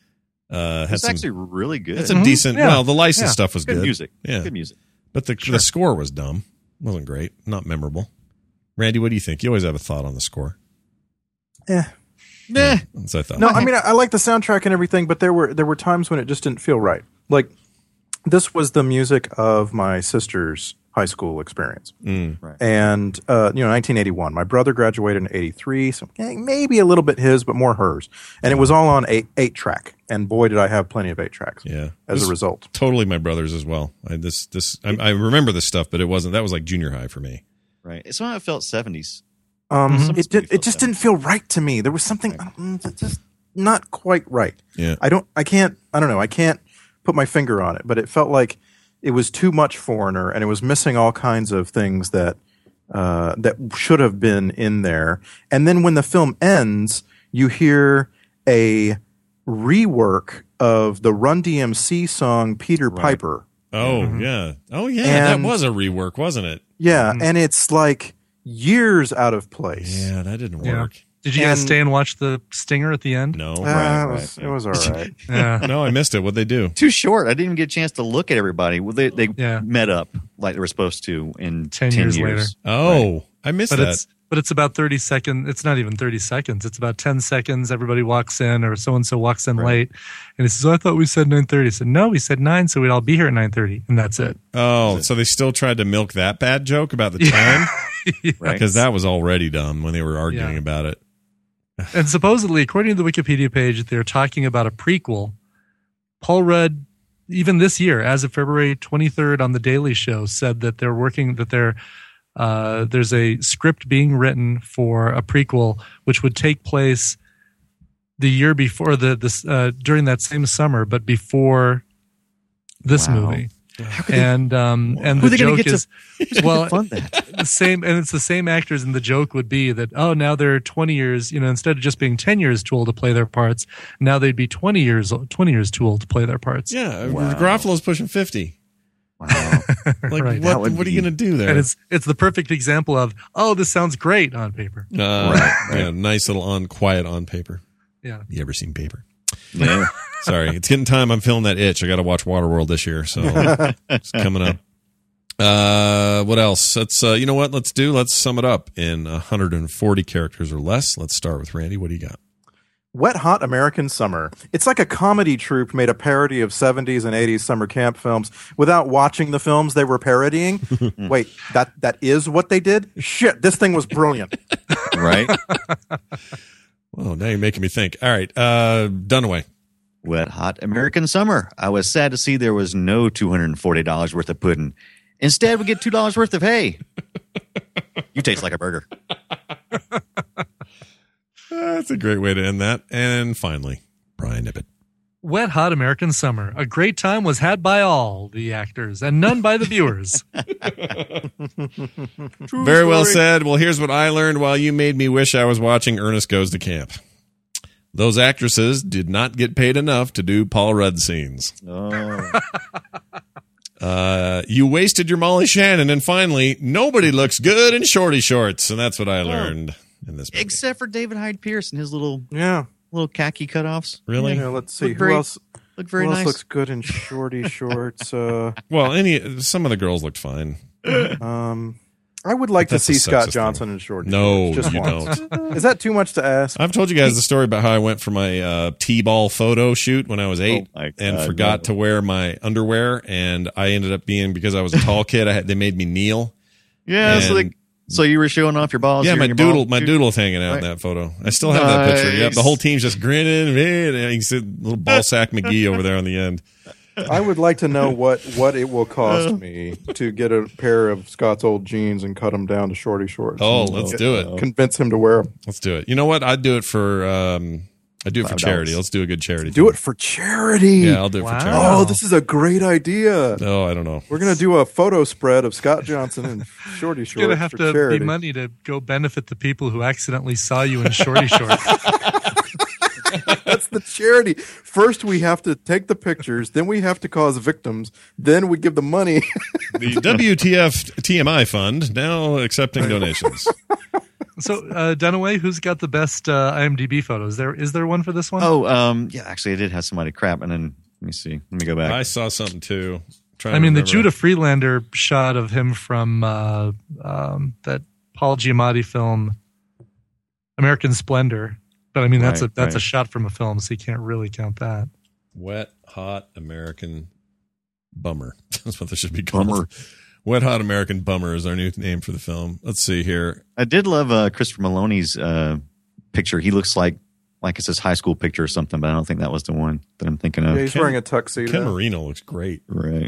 Speaker 4: It's actually really good.
Speaker 3: It's a decent. Well, the license stuff was good.
Speaker 4: Music.
Speaker 3: Yeah,
Speaker 4: Good music.
Speaker 3: But the score was dumb. Wasn't great. Not memorable. Randy, what do you think? You always have a thought on the score.
Speaker 6: Yeah.
Speaker 3: That's I thought.
Speaker 6: No, I mean I like the soundtrack and everything, but there were times when it just didn't feel right. Like this was the music of my sister's high school experience.
Speaker 4: Right.
Speaker 6: And 1981. My brother graduated in 83, so maybe a little bit his, but more hers. And it was all on 8-track. And boy, did I have plenty of 8-tracks.
Speaker 3: Yeah.
Speaker 6: As a result.
Speaker 3: Totally my brother's as well. I remember this stuff, but that was like junior high for me.
Speaker 4: Right. It's somehow it felt 70s.
Speaker 6: It just didn't feel right to me. There was something just not quite right.
Speaker 3: Yeah.
Speaker 6: I can't put my finger on it, but it felt like it was too much Foreigner, and it was missing all kinds of things that should have been in there. And then when the film ends, you hear a rework of the Run DMC song "Peter Piper."
Speaker 3: Oh yeah, that was a rework, wasn't it?
Speaker 6: Yeah, and it's like years out of place.
Speaker 3: Yeah, that didn't work.
Speaker 5: Did you guys stay and watch the stinger at the end?
Speaker 3: No,
Speaker 6: it was all right.
Speaker 3: No, I missed it. What'd they do?
Speaker 4: Too short. I didn't even get a chance to look at everybody. Well, they met up like they were supposed to in
Speaker 5: 10 years later.
Speaker 3: Oh, I missed that.
Speaker 5: But it's about 30 seconds. It's not even 30 seconds. It's about 10 seconds. Everybody walks in, or so-and-so walks in late. And he says, I thought we said 9:30. I said, no, we said 9, so we'd all be here at 9:30. And that's it.
Speaker 3: Oh, so they still tried to milk that bad joke about the time? Because that was already dumb when they were arguing about it.
Speaker 5: And supposedly, according to the Wikipedia page, they're talking about a prequel. Paul Rudd, even this year, as of February 23rd on The Daily Show, said that they're working, that there's a script being written for a prequel, which would take place the year before during that same summer, but before this movie. And the joke is, the same, and it's the same actors, and the joke would be that, now they're 20 years, instead of just being 10 years too old to play their parts, now they'd be 20 years too old to play their parts.
Speaker 3: Yeah, Garofalo's pushing 50. Wow. Like,
Speaker 5: Right.
Speaker 3: what are you going to do there?
Speaker 5: And it's the perfect example of, this sounds great on paper.
Speaker 3: Yeah, nice little quiet on paper.
Speaker 5: Yeah.
Speaker 3: You ever seen Paper?
Speaker 4: Yeah.
Speaker 3: Sorry, it's getting time. I'm feeling that itch. I got to watch Waterworld this year, so it's coming up. What else? Let's you know what? Let's sum it up in 140 characters or less. Let's start with Randy. What do you got?
Speaker 6: Wet Hot American Summer. It's like a comedy troupe made a parody of 70s and 80s summer camp films without watching the films they were parodying. Wait, that is what they did? Shit, this thing was brilliant.
Speaker 4: Right?
Speaker 3: Well, now you're making me think. All right, Dunaway.
Speaker 4: Wet Hot American Summer. I was sad to see there was no $240 worth of pudding. Instead, we get $2 worth of hay. You taste like a burger.
Speaker 3: That's a great way to end that. And finally, Brian Ibbett.
Speaker 5: Wet Hot American Summer. A great time was had by all the actors and none by the viewers.
Speaker 3: Very well said. Well, here's what I learned while you made me wish I was watching Ernest Goes to Camp. Those actresses did not get paid enough to do Paul Rudd scenes.
Speaker 4: Oh.
Speaker 3: You wasted your Molly Shannon. And finally, nobody looks good in shorty shorts. And that's what I learned in this movie.
Speaker 4: Except for David Hyde Pierce and his little khaki cutoffs.
Speaker 3: Really?
Speaker 6: Yeah, let's see.
Speaker 4: Look
Speaker 6: Who
Speaker 4: very-
Speaker 6: else?
Speaker 4: Look very
Speaker 6: Who else
Speaker 4: nice.
Speaker 6: looks good in shorty shorts?
Speaker 3: Well, some of the girls looked fine.
Speaker 6: I would like to
Speaker 3: That's a
Speaker 6: see Scott
Speaker 3: sexist
Speaker 6: Johnson
Speaker 3: thing.
Speaker 6: in shorty
Speaker 3: No,
Speaker 6: shorts. Just
Speaker 3: you
Speaker 6: once.
Speaker 3: don't.
Speaker 6: Is that too much to ask?
Speaker 3: I've told you guys the story about how I went for my T-ball photo shoot when I was 8
Speaker 4: my
Speaker 3: and
Speaker 4: God,
Speaker 3: forgot
Speaker 4: no.
Speaker 3: to wear my underwear, and I ended up being, because I was a tall kid, they made me kneel.
Speaker 4: Yeah,
Speaker 3: And-
Speaker 4: so you were showing off your balls.
Speaker 3: Yeah,
Speaker 4: your
Speaker 3: my
Speaker 4: ball-
Speaker 3: doodle's hanging out in that photo. I still have that picture. Yep, the whole team's just grinning. Man, and you can see little ball sack McGee over there on the end.
Speaker 6: I would like to know what it will cost me to get a pair of Scott's old jeans and cut them down to shorty shorts.
Speaker 3: Oh,
Speaker 6: And
Speaker 3: let's do it.
Speaker 6: Convince him to wear them.
Speaker 3: Let's do it. You know what? I'd do it for I do it for
Speaker 6: $5.
Speaker 3: charity. Let's do a good charity.
Speaker 6: Do it for charity.
Speaker 3: Yeah, I'll do it for charity.
Speaker 6: Oh, this is a great idea.
Speaker 3: Oh, I don't know.
Speaker 6: We're gonna do a photo spread of Scott Johnson and shorty
Speaker 5: It's
Speaker 6: shorts
Speaker 5: going to have
Speaker 6: for
Speaker 5: to
Speaker 6: charity.
Speaker 5: be money to go benefit the people who accidentally saw you in shorty shorts.
Speaker 6: That's the charity. First, we have to take the pictures. Then we have to cause victims. Then we give the money.
Speaker 3: The WTF TMI fund now accepting donations.
Speaker 5: So, Dunaway, who's got the best IMDb photos? Is there one for this one?
Speaker 4: Oh, yeah, actually, I did have somebody crap, and then let me see. Let me go back.
Speaker 3: I saw something too.
Speaker 5: I mean, the Judah Friedlander shot of him from that Paul Giamatti film, American Splendor. But I mean, that's a shot from a film, so you can't really count that.
Speaker 3: Wet Hot American Bummer. That's what this should be called.
Speaker 4: Bummer.
Speaker 3: Wet Hot American Bummer is our new name for the film. Let's see here.
Speaker 4: I did love Christopher Maloney's picture. He looks like it's his high school picture or something, but I don't think that was the one that I'm thinking of.
Speaker 6: Yeah, he's wearing a tuxedo.
Speaker 3: Ken Marino looks great.
Speaker 4: Right.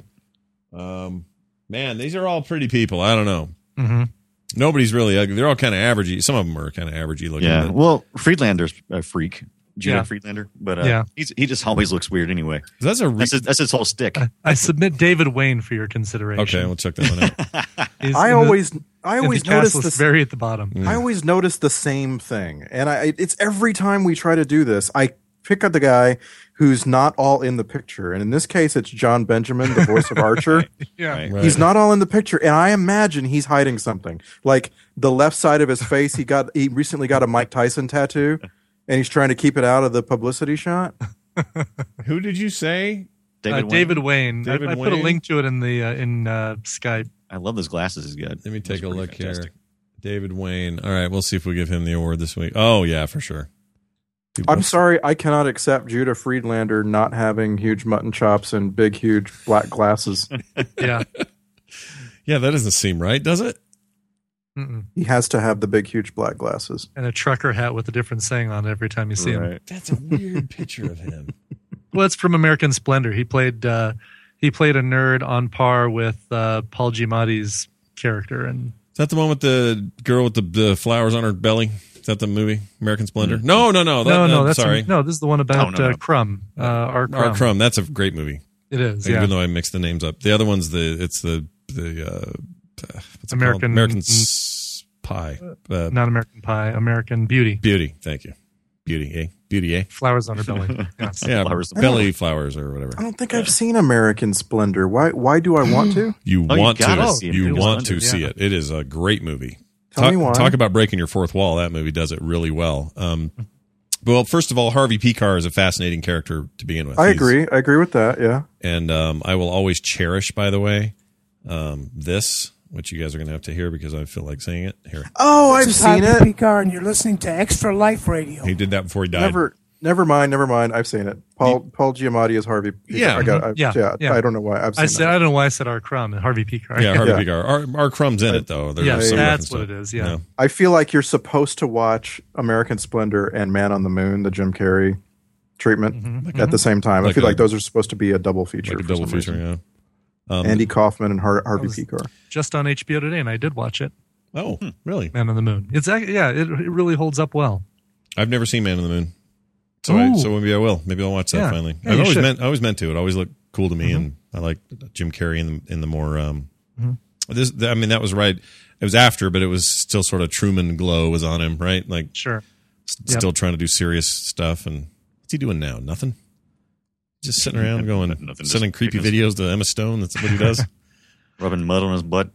Speaker 3: Man, these are all pretty people. I don't know.
Speaker 5: Mm-hmm.
Speaker 3: Nobody's really ugly. They're all kind of averagey. Some of them are kind of averagey looking.
Speaker 4: Yeah.
Speaker 3: but-
Speaker 4: Well, Friedlander's a freak. Judah
Speaker 5: Yeah.
Speaker 4: Friedlander. But
Speaker 5: Yeah.
Speaker 4: he just always looks weird anyway.
Speaker 3: That's
Speaker 4: his whole stick.
Speaker 5: I submit David Wayne for your consideration.
Speaker 3: Okay, we'll check that one out.
Speaker 6: I always
Speaker 5: the
Speaker 6: notice
Speaker 5: cast list
Speaker 6: this.
Speaker 5: very at the bottom.
Speaker 6: I always notice the same thing, and it's every time we try to do this. I pick up the guy who's not all in the picture, and in this case, it's John Benjamin, the voice of Archer.
Speaker 5: Yeah.
Speaker 3: Right.
Speaker 6: He's not all in the picture, and I imagine he's hiding something. Like the left side of his face, he recently got a Mike Tyson tattoo, and he's trying to keep it out of the publicity shot.
Speaker 3: Who did you say?
Speaker 5: David Wayne.
Speaker 3: David
Speaker 5: I put a
Speaker 3: Wayne?
Speaker 5: link to it in the in Skype.
Speaker 4: I love those glasses. He's good.
Speaker 3: Let me take a look
Speaker 4: fantastic.
Speaker 3: here. David Wayne. All right, we'll see if we give him the award this week. Oh, yeah, for sure.
Speaker 6: I'm sorry, I cannot accept Judah Friedlander not having huge mutton chops and big, huge black glasses.
Speaker 5: Yeah.
Speaker 3: Yeah, that doesn't seem right, does it?
Speaker 5: Mm-mm.
Speaker 6: He has to have the big, huge black glasses.
Speaker 5: And a trucker hat with a different saying on it every time you see him.
Speaker 3: That's a weird picture of him.
Speaker 5: Well, it's from American Splendor. He played a nerd on par with Paul Giamatti's character. And
Speaker 3: Is that the one with the girl with the flowers on her belly? Is that the movie American Splendor? No.
Speaker 5: That's
Speaker 3: sorry.
Speaker 5: this is the one about
Speaker 4: no.
Speaker 5: Crumb. Art Crumb.
Speaker 3: Art Crumb. That's a great movie.
Speaker 5: It is.
Speaker 3: Even
Speaker 5: Yeah.
Speaker 3: though I mixed the names up. The other one's what's it
Speaker 5: American-
Speaker 3: called? American Pie.
Speaker 5: Not American Pie. American Beauty.
Speaker 3: Beauty. Thank you. Beauty. Eh? Beauty. Eh?
Speaker 5: Flowers on her belly. Yes.
Speaker 3: Yeah.
Speaker 4: Flowers.
Speaker 3: Belly flowers or whatever.
Speaker 6: I don't think I've seen American Splendor. Why do I want to?
Speaker 3: You
Speaker 4: Oh, you
Speaker 3: want
Speaker 4: gotta
Speaker 3: to.
Speaker 4: see it.
Speaker 3: You
Speaker 4: It was
Speaker 3: want to
Speaker 4: Splendor,
Speaker 3: see
Speaker 4: yeah.
Speaker 3: it. It is a great movie.
Speaker 6: Tell me why.
Speaker 3: Talk about breaking your fourth wall. That movie does it really well. Well, first of all, Harvey Pekar is a fascinating character to begin with.
Speaker 6: I agree. I agree with that. Yeah.
Speaker 3: And I will always cherish, by the way, this, which you guys are going to have to hear because I feel like saying it. Here.
Speaker 6: Oh, I've
Speaker 16: This is
Speaker 6: seen
Speaker 16: Harvey
Speaker 6: it.
Speaker 16: Pekar, and you're listening to Extra Life Radio.
Speaker 3: He did that before he died.
Speaker 6: Never mind. I've seen it. Paul Giamatti is Harvey.
Speaker 3: Yeah.
Speaker 6: I don't know why. I
Speaker 5: don't know why I said R. Crumb and Harvey Pekar.
Speaker 3: Yeah, Harvey Pekar. R. Crumb's in it though.
Speaker 5: That's what it is. Yeah.
Speaker 6: I feel like you're supposed to watch American Splendor and Man on the Moon, the Jim Carrey treatment, at the same time. I feel like those are supposed to be a double feature.
Speaker 3: Like a double feature. Yeah.
Speaker 6: Andy Kaufman and Harvey Pekar.
Speaker 5: Just on HBO today, and I did watch it.
Speaker 3: Oh, really?
Speaker 5: Man on the Moon. It really holds up well.
Speaker 3: I've never seen Man on the Moon. So maybe I will. Maybe I'll watch that finally.
Speaker 5: Yeah,
Speaker 3: I always meant to. It always looked cool to me, and I like Jim Carrey in the more. That was right. It was after, but it was still sort of Truman glow was on him, right? Like still trying to do serious stuff. And what's he doing now? Nothing. Just sitting around sending creepy videos to Emma Stone. That's what he does.
Speaker 4: Rubbing mud on his butt.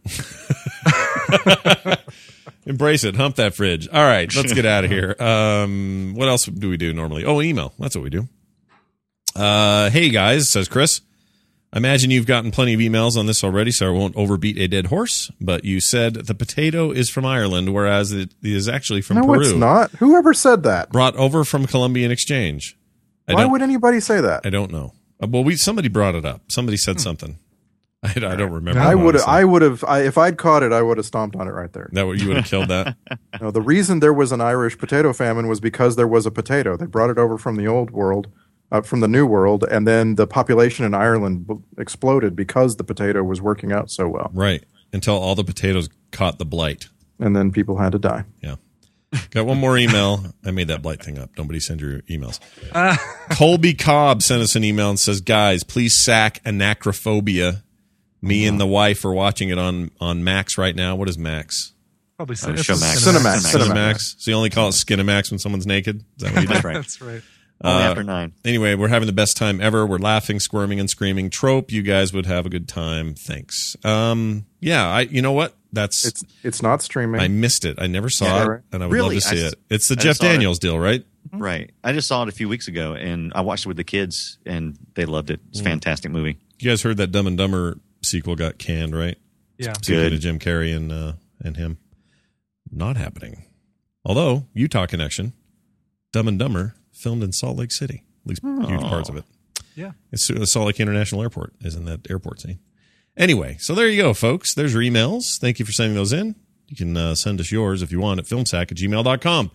Speaker 3: Embrace it. Hump that fridge. All right, let's get out of here. What else do we do normally? Oh, email. That's what we do. Hey, guys, says Chris. I imagine you've gotten plenty of emails on this already, so I won't overbeat a dead horse. But you said the potato is from Ireland, whereas it is actually from Peru.
Speaker 6: No, it's not. Whoever said that?
Speaker 3: Brought over from Columbian Exchange.
Speaker 6: Why would anybody say that?
Speaker 3: I don't know. Well, somebody brought it up. Somebody said something. I don't remember.
Speaker 6: I would have. If I'd caught it, I would have stomped on it right there.
Speaker 3: That you would have killed that?
Speaker 6: No, the reason there was an Irish potato famine was because there was a potato. They brought it over from the old world, from the new world, and then the population in Ireland exploded because the potato was working out so well.
Speaker 3: Right, until all the potatoes caught the blight.
Speaker 6: And then people had to die.
Speaker 3: Yeah. Got one more email. I made that blight thing up. Nobody send your emails. Colby Cobb sent us an email and says, guys, please sack Anacrophobia. Me and the wife are watching it on Max right now. What is Max?
Speaker 5: Probably
Speaker 6: Cinemax.
Speaker 3: So you only call it Skinemax when someone's naked? Is that what you did?
Speaker 5: That's right.
Speaker 4: Only after 9.
Speaker 3: Anyway, we're having the best time ever. We're laughing, squirming, and screaming. Trope, you guys would have a good time. Thanks. You know what?
Speaker 6: It's not streaming.
Speaker 3: I missed it. I never saw it, and I would love to see it. It's the Jeff Daniels deal, right?
Speaker 4: Right. I just saw it a few weeks ago, and I watched it with the kids, and they loved it. It's a fantastic movie.
Speaker 3: You guys heard that Dumb and Dumber sequel got canned, right?
Speaker 5: Yeah.
Speaker 3: Sequel to Jim Carrey and him. Not happening. Although, Utah connection, Dumb and Dumber filmed in Salt Lake City. At least huge parts of it.
Speaker 5: Yeah.
Speaker 3: It's the Salt Lake International Airport is in that airport scene. Anyway, so there you go, folks. There's your emails. Thank you for sending those in. You can send us yours if you want at filmsack@gmail.com.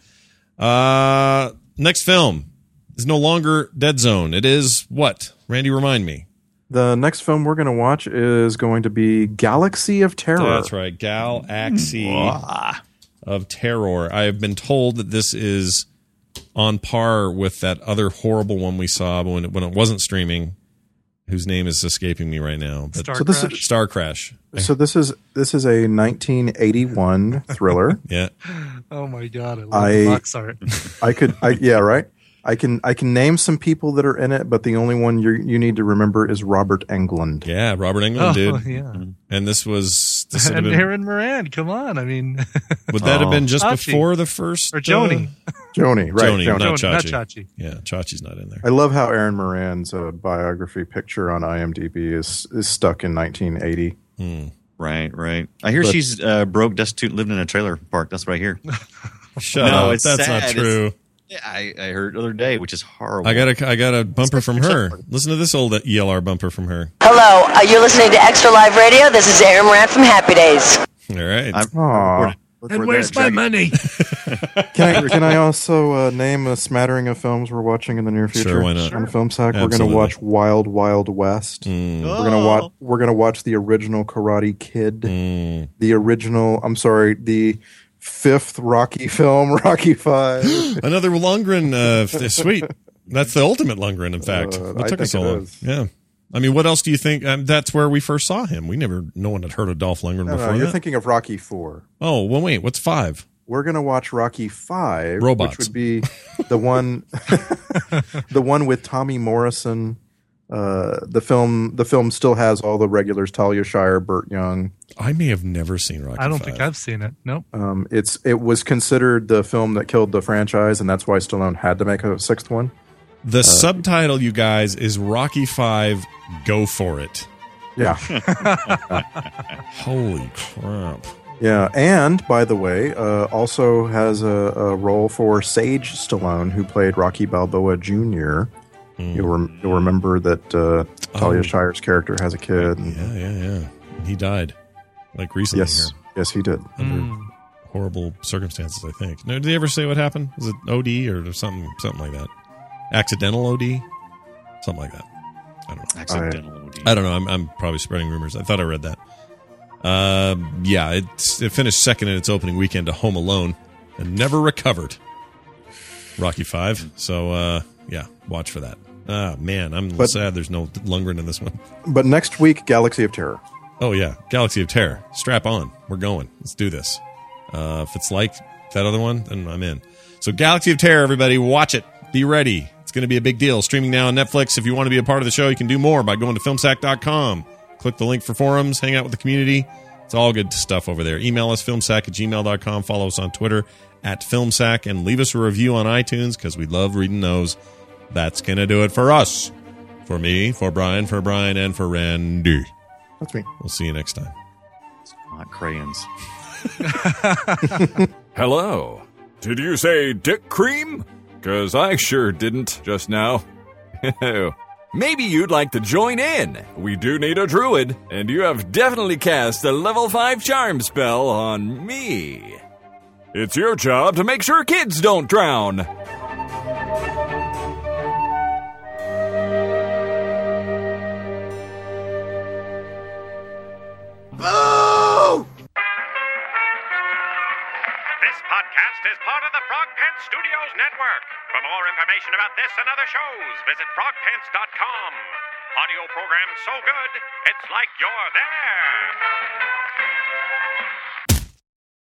Speaker 3: Next film is no longer Dead Zone. It is what? Randy, remind me.
Speaker 6: The next film we're going to watch is going to be Galaxy of Terror.
Speaker 3: That's right. Galaxy of Terror. I have been told that this is on par with that other horrible one we saw when it wasn't streaming, whose name is escaping me right now. But Star Crash.
Speaker 6: So this is a 1981 thriller.
Speaker 3: Yeah.
Speaker 5: Oh my God! I love the box art.
Speaker 6: I can name some people that are in it, but the only one you need to remember is Robert Englund.
Speaker 3: Yeah, Robert Englund, dude.
Speaker 5: Yeah.
Speaker 3: And this
Speaker 5: and Aaron Moran. Come on, I mean,
Speaker 3: would that have been just
Speaker 5: Chachi.
Speaker 3: Before the first
Speaker 5: or Joni?
Speaker 6: Joni, right?
Speaker 3: Joni, not Chachi.
Speaker 5: Not Chachi.
Speaker 3: Yeah, Chachi's not in there.
Speaker 6: I love how Aaron Moran's biography picture on IMDb is stuck in 1980.
Speaker 4: Right. I hear she's broke, destitute, living in a trailer park. That's what I hear.
Speaker 3: Shut up. That's sad. Not true.
Speaker 4: Yeah, I heard the other day, which is horrible.
Speaker 3: I got a bumper from her. Listen to this old ELR bumper from her.
Speaker 16: Hello, you're listening to Extra Live Radio. This is Aaron Moran from Happy Days.
Speaker 3: All right.
Speaker 5: And where's my money?
Speaker 6: Can I also name a smattering of films we're watching in the near future?
Speaker 3: Sure, why not?
Speaker 6: On Film Sack, we're going to watch Wild Wild West. We're going to watch the original Karate Kid. The fifth Rocky film, Rocky 5.
Speaker 3: Another Lundgren. Sweet. That's the ultimate Lundgren, in fact. What took us so long? Yeah. I mean, what else do you think? That's where we first saw him. No one had heard of Dolph Lundgren before.
Speaker 6: You're thinking of Rocky 4.
Speaker 3: Oh, well, wait. What's 5?
Speaker 6: We're going to watch Rocky 5,
Speaker 3: Robots.
Speaker 6: which would be the one, the one with Tommy Morrison. The film still has all the regulars: Talia Shire, Burt Young.
Speaker 3: I may have never seen Rocky.
Speaker 5: I don't think I've seen it. Nope.
Speaker 6: It was considered the film that killed the franchise, and that's why Stallone had to make a sixth one.
Speaker 3: The subtitle, you guys, is Rocky 5. Go for it.
Speaker 6: Yeah.
Speaker 3: Holy crap!
Speaker 6: Yeah, and by the way, also has a role for Sage Stallone, who played Rocky Balboa Jr. You'll remember that Talia Shire's character has a kid.
Speaker 3: Yeah. He died, like recently.
Speaker 6: Yes, he did.
Speaker 3: Under horrible circumstances, I think. No, did they ever say what happened? Was it OD or something like that? Accidental OD, something like that. I don't know.
Speaker 4: Accidental OD.
Speaker 3: I don't know. I'm probably spreading rumors. I thought I read that. It finished second in its opening weekend to Home Alone and never recovered. Rocky V. So watch for that. Man, I'm sad there's no Lundgren in this one.
Speaker 6: But next week, Galaxy of Terror.
Speaker 3: Oh yeah, Galaxy of Terror. Strap on. We're going. Let's do this. If it's like that other one, then I'm in. So Galaxy of Terror, everybody, watch it. Be ready. It's going to be a big deal. Streaming now on Netflix. If you want to be a part of the show, you can do more by going to filmsack.com. Click the link for forums, hang out with the community. It's all good stuff over there. Email us, filmsack@gmail.com. Follow us on Twitter @filmsack, and leave us a review on iTunes because we love reading those. That's going to do it for us. For me, for Brian, and for Randy.
Speaker 6: That's me.
Speaker 3: We'll see you next time.
Speaker 4: Not crayons.
Speaker 2: Hello. Did you say dick cream? Because I sure didn't just now. Maybe you'd like to join in. We do need a druid, and you have definitely cast a level 5 charm spell on me. It's your job to make sure kids don't drown.
Speaker 17: Boo!
Speaker 18: This podcast is part of the Frog Pants Studios Network. For more information about this and other shows, visit frogpants.com. Audio program so good, it's like you're there.